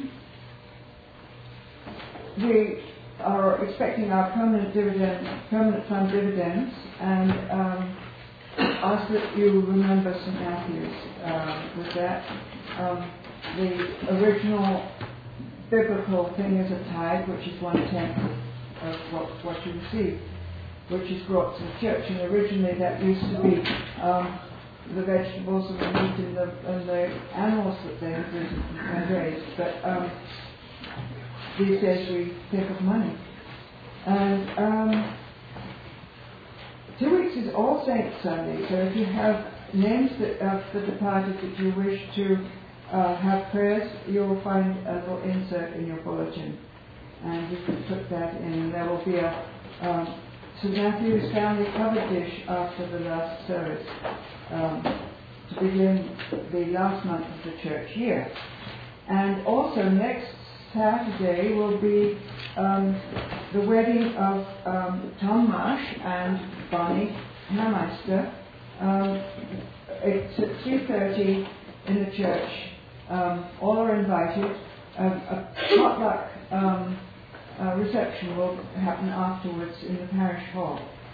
we are expecting our permanent dividend, permanent fund dividends, and um, ask that you remember Saint Matthew's uh, with that. Um, The original biblical thing is a tithe, which is one tenth of what, what you receive, which is brought to the church. And originally that used to be um, the vegetables and the meat and the, and the animals that they had raised. But um, these days we think of money. And um, two weeks is All Saints Sunday, so if you have names that, of the departed that you wish to Uh, have prayers, you will find a little insert in your bulletin, and you can put that in. And there will be a um, Saint Matthew's family cover dish after the last service um, to begin the last month of the church year. And also next Saturday will be um, the wedding of um, Tom Marsh and Bonnie Hameister. Um, it's at three thirty in the church. Um, all are invited. Um, a potluck um, uh, reception will happen afterwards in the parish hall.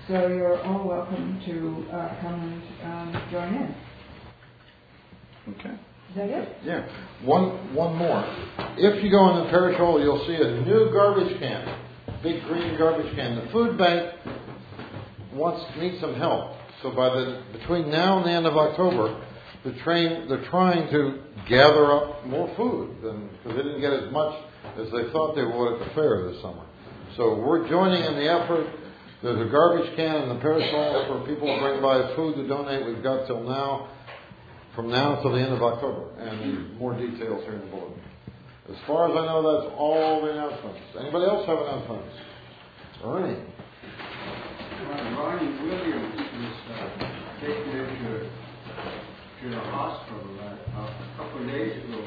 So you're all welcome to uh, come and um, join in. Okay. Is that it? Yeah. One one more. If you go in the parish hall, you'll see a new garbage can. Big green garbage can. The food bank wants needs some help. So by the between now and the end of October, the train they're trying to gather up more food because they didn't get as much as they thought they would at the fair this summer. So we're joining in the effort. There's a garbage can in the parish hall for people to bring by food to donate. We've got till now, from now till the end of October, and there's more details here in the bulletin. As far as I know, that's all the announcements. Anybody else have announcements? Ernie. Well, Ronnie Williams was uh, taken into to the hospital uh, a couple of days ago.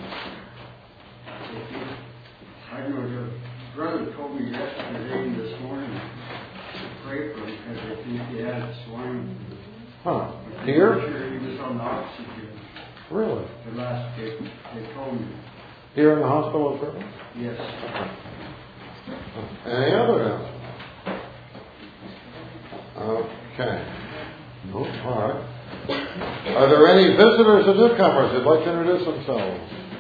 I know your brother told me yesterday and this morning to pray for him because I think he had swine. Huh. I'm Here? sure he was on oxygen. Really? The last day they told me. Here in the hospital in Portland? Yes. Any other announcements? Okay. No? All right. Are there any visitors or newcomers who'd like to introduce themselves?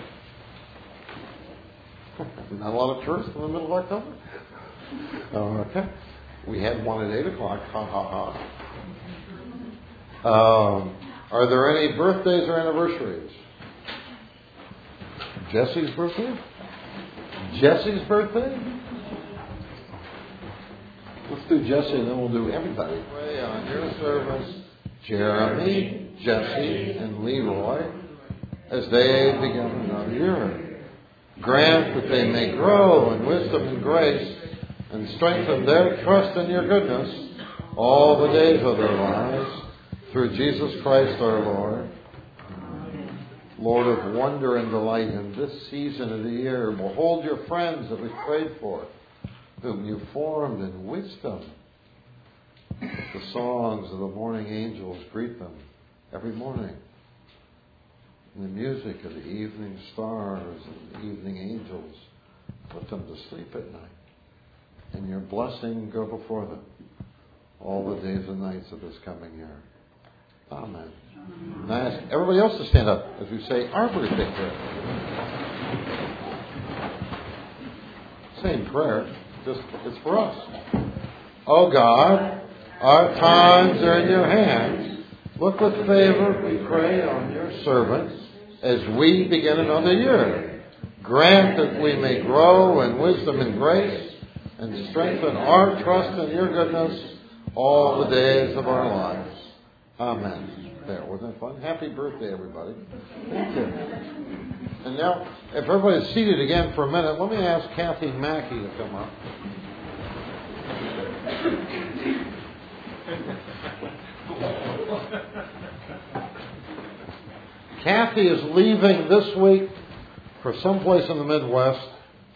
Not a lot of tourists in the middle of October? Okay. We had one at eight o'clock. Ha ha ha. Um, are there any birthdays or anniversaries? Jesse's birthday? Jesse's birthday? Let's do Jesse and then we'll do everybody. Pray on your service, Jeremy, Jesse, and Leroy, as they begin another year. Grant that they may grow in wisdom and grace and strengthen their trust in your goodness all the days of their lives, through Jesus Christ our Lord. Lord of wonder and delight in this season of the year, behold your friends that we prayed for, whom you formed in wisdom. The songs of the morning angels greet them every morning. And the music of the evening stars and the evening angels put them to sleep at night. And your blessing go before them all the days and nights of this coming year. Amen. And I ask everybody else to stand up as we say our birthday prayer. Same prayer, just it's for us. Oh God, our times are in your hands. Look with favor, we pray, on your servants as we begin another year. Grant that we may grow in wisdom and grace and strengthen our trust in your goodness all the days of our lives. Amen. There, wasn't that fun? Happy birthday, everybody. Thank you. And now, if everybody's seated again for a minute, let me ask Kathy Mackey to come up. Kathy is leaving this week for someplace in the Midwest,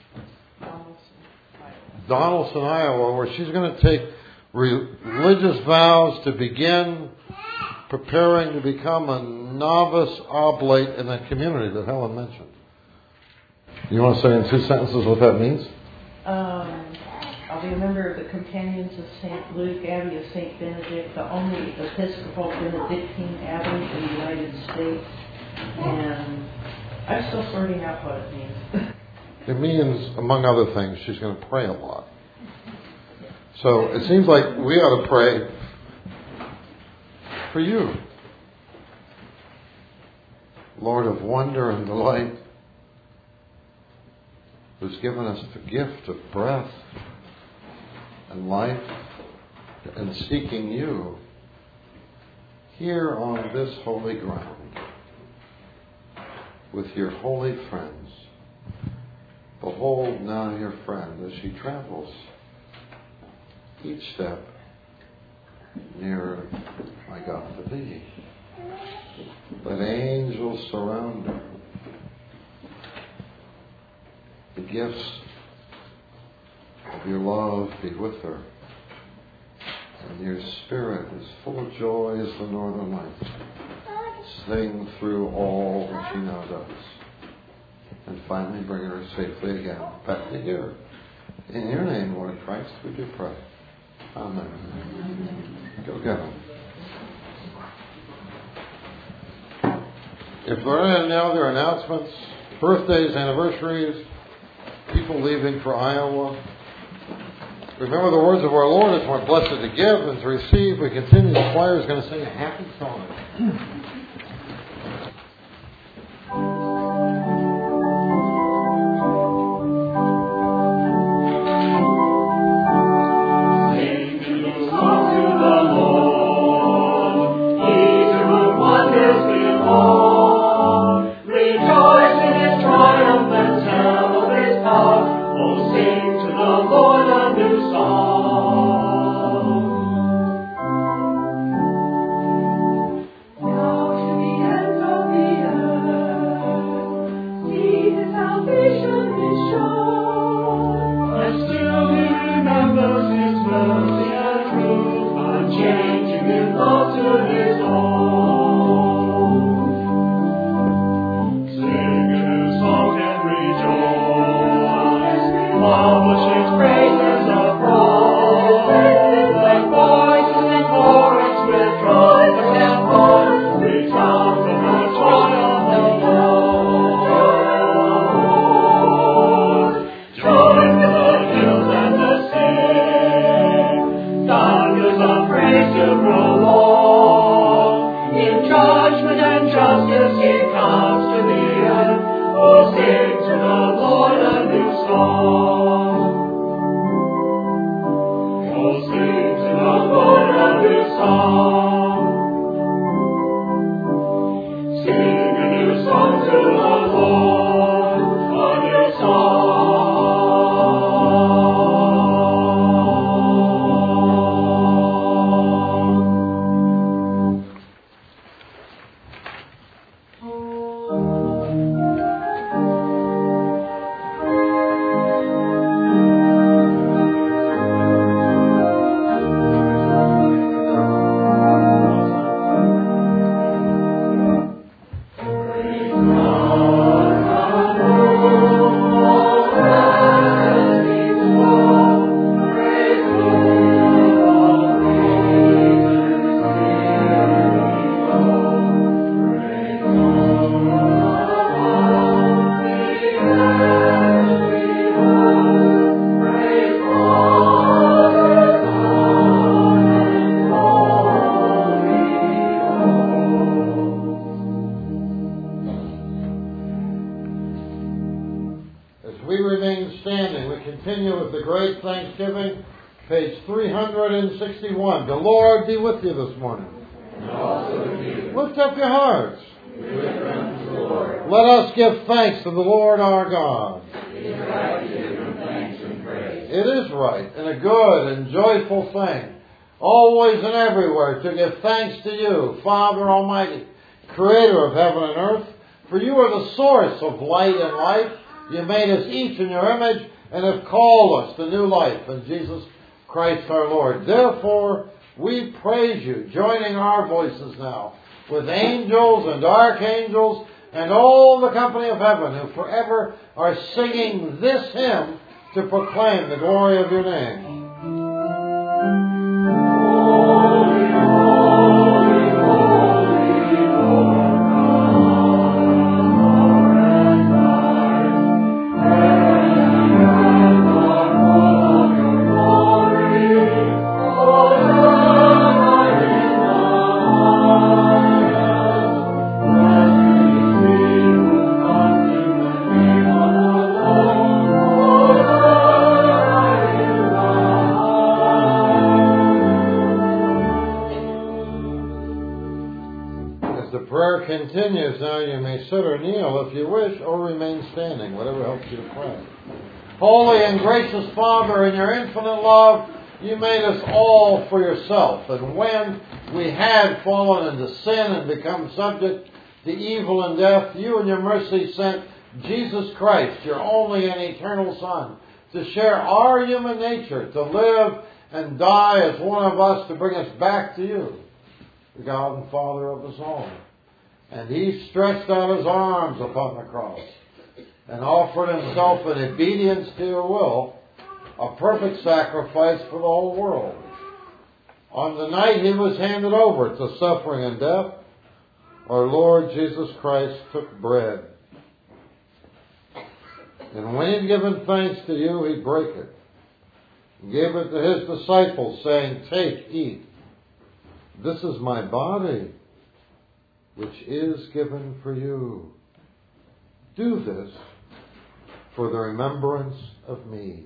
Donaldson, Iowa, where she's going to take religious vows to begin preparing to become a novice oblate in that community that Helen mentioned. You want to say in two sentences what that means? Um, I'll be a member of the Companions of Saint Luke, Abbey of Saint Benedict, the only Episcopal Benedictine abbey in the United States. And I'm still sorting out what it means. It means, among other things, she's going to pray a lot. So it seems like we ought to pray for you. Lord of wonder and delight, who's given us the gift of breath and life and seeking you here on this holy ground with your holy friends. Behold now your friend as she travels each step nearer, my God, to thee. Let angels surround her. The gifts of your love be with her. And your spirit is full of joy as the northern lights. Sing through all that she now does. And finally bring her safely again back to here. In your name, Lord Christ, we do pray. Amen. Go get them. If there are any other announcements, birthdays, anniversaries, people leaving for Iowa, remember the words of our Lord, it's more blessed to give than to receive. We continue, the choir is going to sing a happy song. sixty-one. The Lord be with you this morning. And also with you. Lift up your hearts. We lift them to the Lord. Let us give thanks to the Lord our God. It is right to give him thanks and praise. It is right and a good and joyful thing, always and everywhere, to give thanks to you, Father Almighty, Creator of heaven and earth, for you are the source of light and life. You made us each in your image and have called us to new life in Jesus Christ our Lord. Therefore, we praise you, joining our voices now with angels and archangels and all the company of heaven who forever are singing this hymn to proclaim the glory of your name. Continues now. You may sit or kneel if you wish, or remain standing, whatever helps you to pray. Holy and gracious Father, in your infinite love, you made us all for yourself. And when we had fallen into sin and become subject to evil and death, you in your mercy sent Jesus Christ, your only and eternal Son, to share our human nature, to live and die as one of us, to bring us back to you, the God and Father of us all. And he stretched out his arms upon the cross and offered himself in obedience to your will, a perfect sacrifice for the whole world. On the night he was handed over to suffering and death, our Lord Jesus Christ took bread. And when he had given thanks to you, he brake it and gave it to his disciples, saying, "Take, eat. This is my body, which is given for you. Do this for the remembrance of me."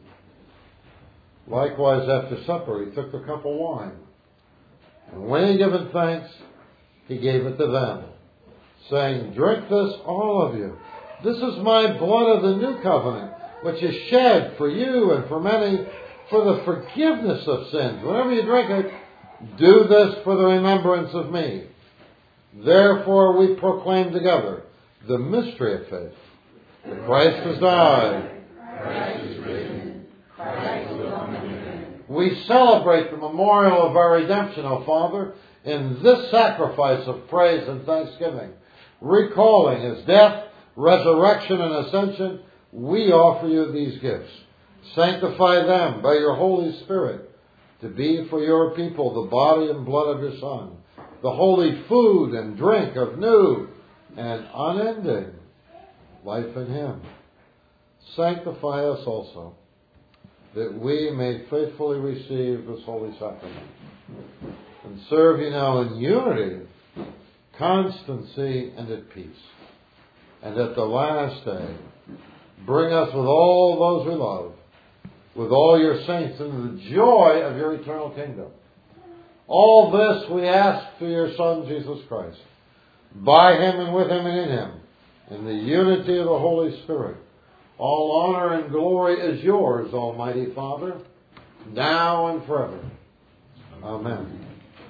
Likewise, after supper, he took the cup of wine. And when he had given thanks, he gave it to them, saying, "Drink this, all of you. This is my blood of the new covenant, which is shed for you and for many for the forgiveness of sins. Whenever you drink it, do this for the remembrance of me." Therefore we proclaim together the mystery of faith. That Christ has died. Christ is risen. Christ will come again. We celebrate the memorial of our redemption, O Father, in this sacrifice of praise and thanksgiving. Recalling his death, resurrection, and ascension, we offer you these gifts. Sanctify them by your Holy Spirit to be for your people the body and blood of your Son, the holy food and drink of new and unending life in him. Sanctify us also, that we may faithfully receive this holy sacrament and serve you now in unity, constancy, and at peace. And at the last day, bring us with all those we love, with all your saints, into the joy of your eternal kingdom. All this we ask through your Son, Jesus Christ, by him and with him and in him, in the unity of the Holy Spirit. All honor and glory is yours, Almighty Father, now and forever. Amen.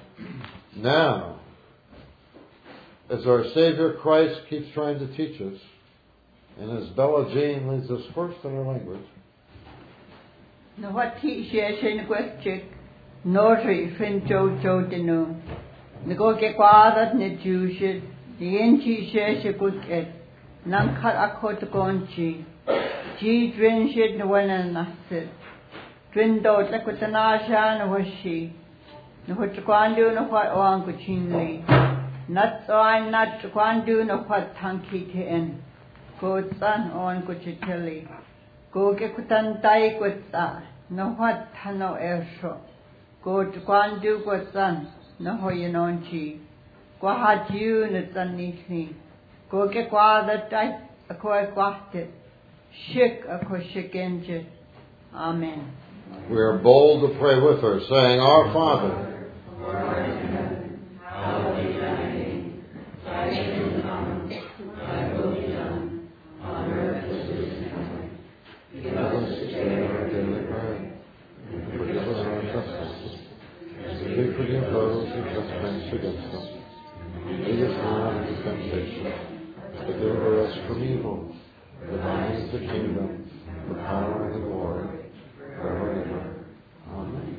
Now, as our Savior Christ keeps trying to teach us, and as Bella Jean leads us first in her language, No what teach ye shin question, notary fin jo jo denu. The go get quadat ne juice, the enchi she good et, nan cut a coat gonchi, G drin shit no one and nasset. Drin dot like with an asha no was she. No what to quandu no what on kuchinly. Not so I not to quandu no what tanky to en. Go son on kuchitelli. Go get kutan tai kutsa. No what tano ersho. Go to quandu kutsan. No ho yenonchi. Go hat you nutsan nitni. Go get qua the type a koi quatit. Shik a ko shikenje. Amen. we are bold to pray with her, saying, Our Father, who art in heaven, hallowed be thy name. Thy kingdom come, thy will be done, on earth as it is in heaven. Give us this day our daily bread, and forgive us our trespasses, as we forgive those who trespass against us. And lead us not into temptation, but deliver us from evil. For thine is the kingdom, the power, and the glory, forever and ever. Amen.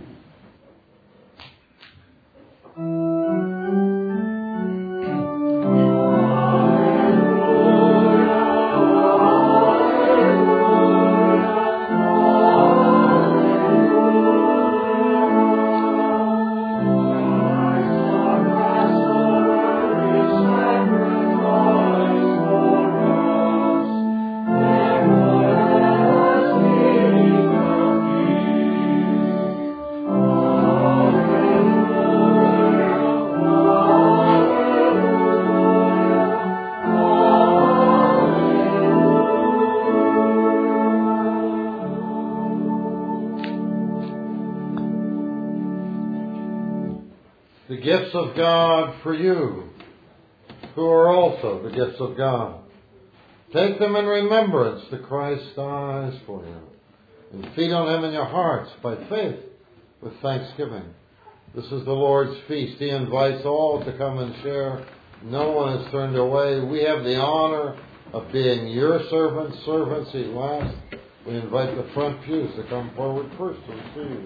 The gifts of God for you, who are also the gifts of God. Take them in remembrance that Christ dies for you, and feed on him in your hearts by faith with thanksgiving. This is the Lord's feast. He invites all to come and share. No one is turned away. We have the honor of being your servants, servants eat last. We invite the front pews to come forward first to receive.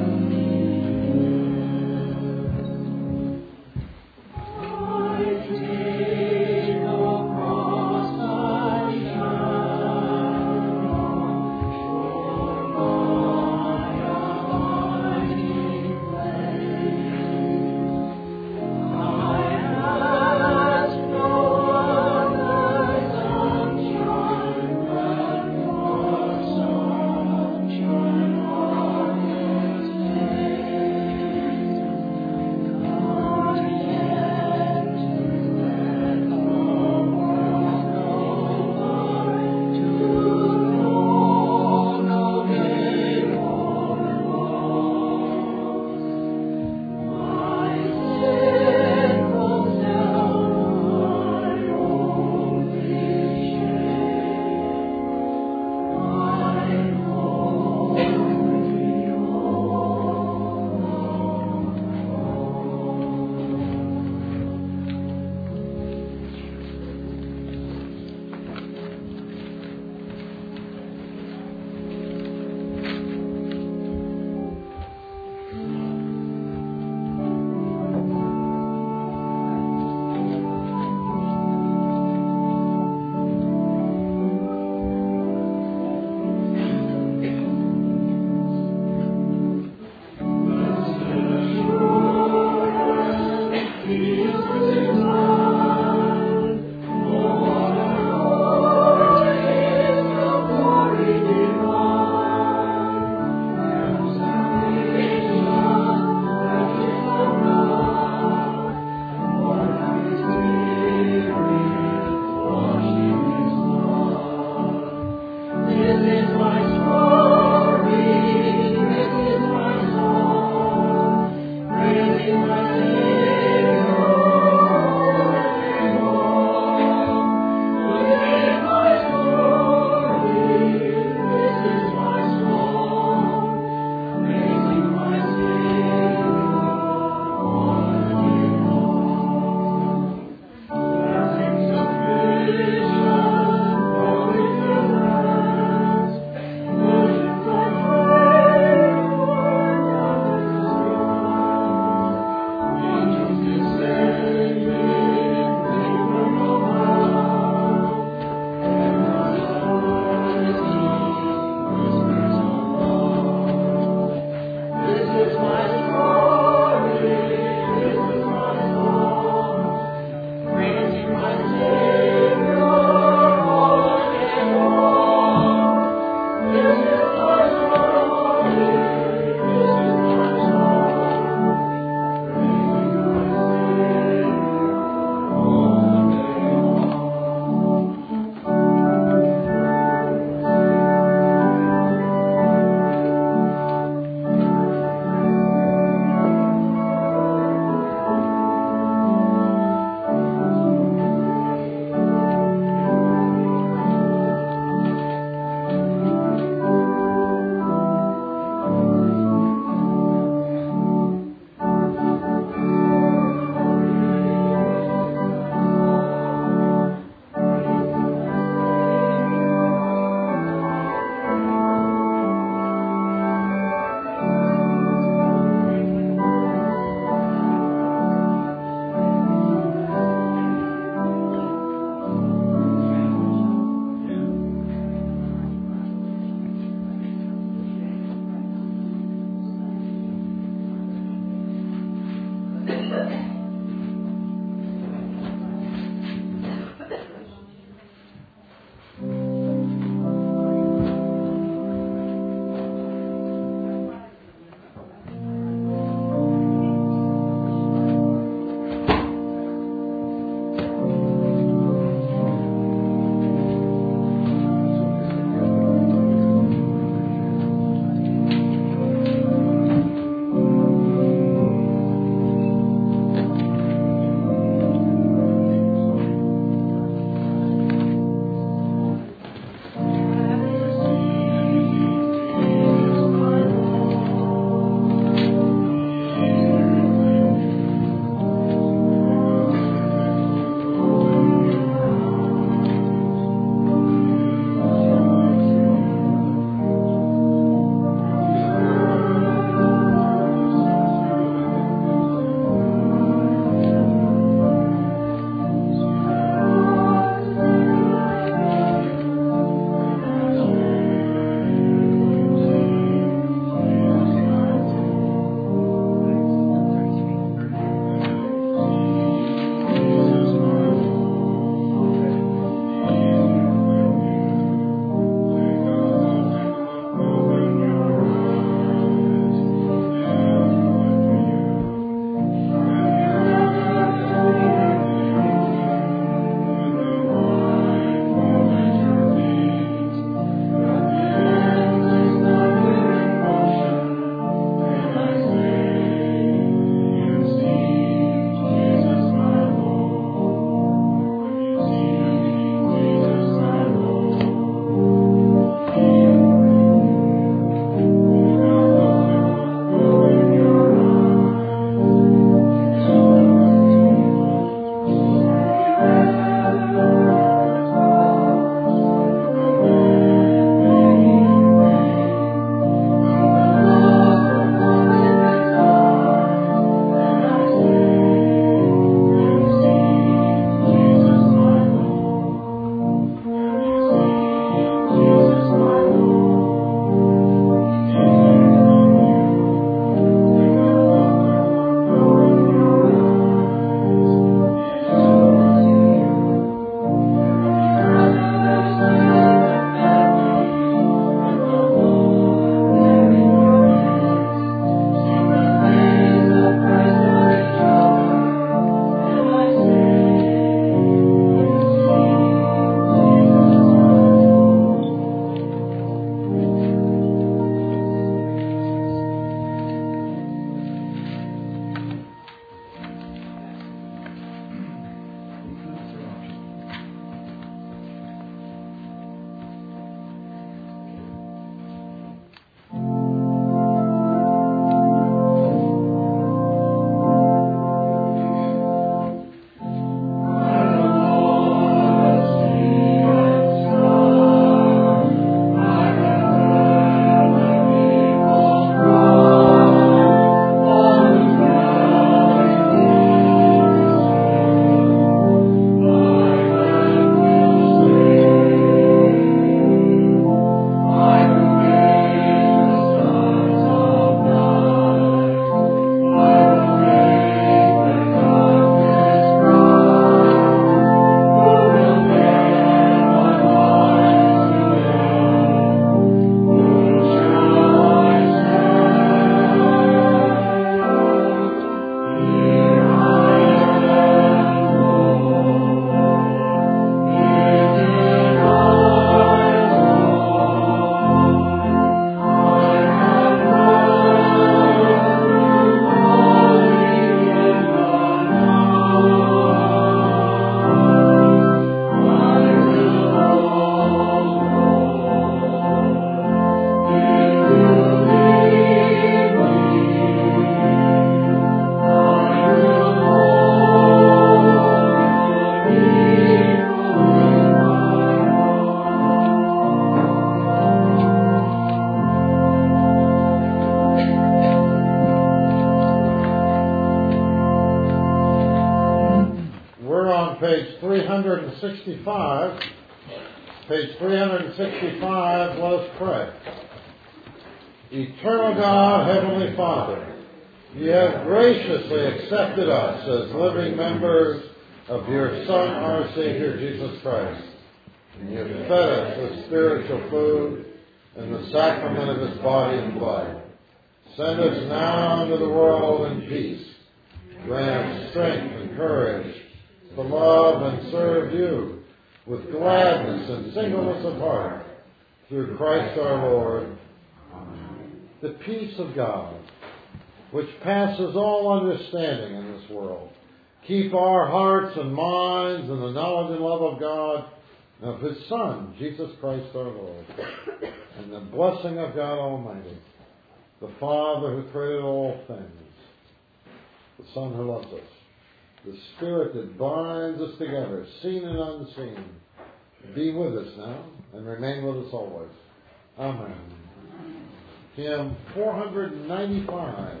page three hundred sixty-five. Page three hundred sixty-five, let us pray. Eternal God, Heavenly Father, you have graciously accepted us as living members of your Son, our Savior, Jesus Christ. And you have fed us with spiritual food and the sacrament of his body and blood. Send us now into the world in peace. Grant us strength and courage to love and serve you with gladness and singleness of heart, through Christ our Lord. Amen. The peace of God, which passes all understanding in this world, keep our hearts and minds in the knowledge and love of God and of his Son, Jesus Christ our Lord. And the blessing of God Almighty, the Father who created all things, the Son who loves us, the Spirit that binds us together, seen and unseen, be with us now and remain with us always. Amen. Hymn four ninety-five.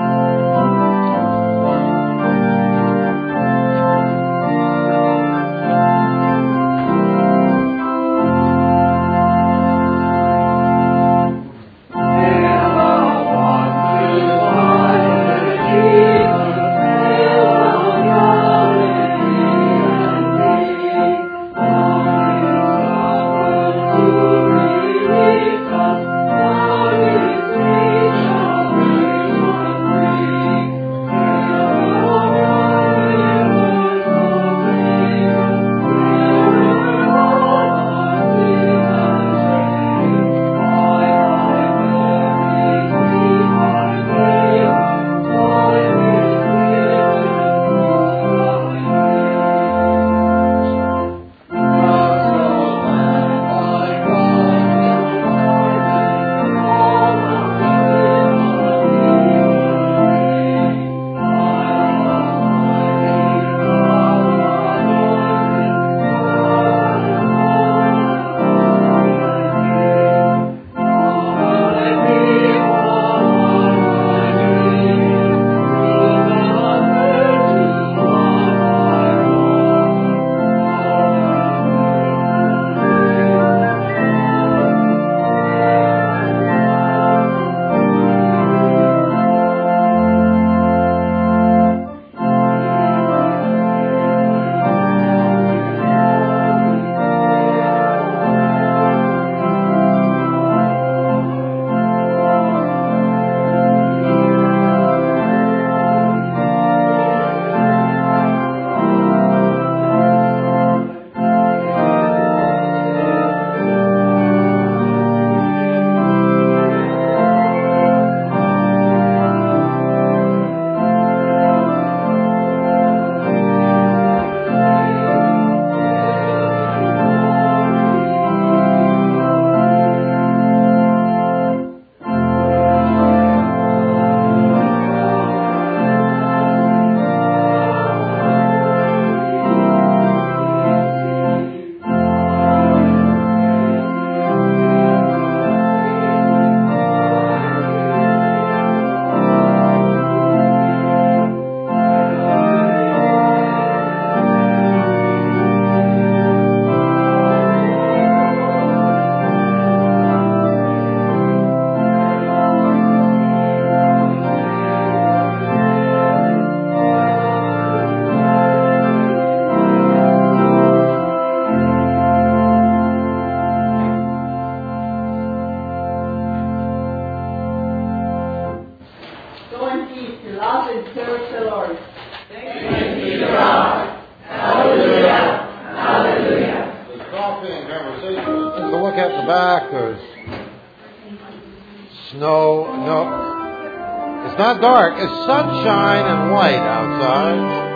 Dark. It's sunshine and light outside.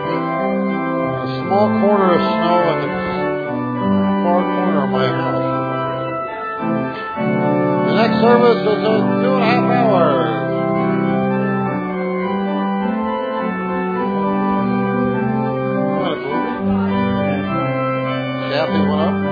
A small corner of snow in the far corner of my house. The next service is in two and a half hours. Kathy went up.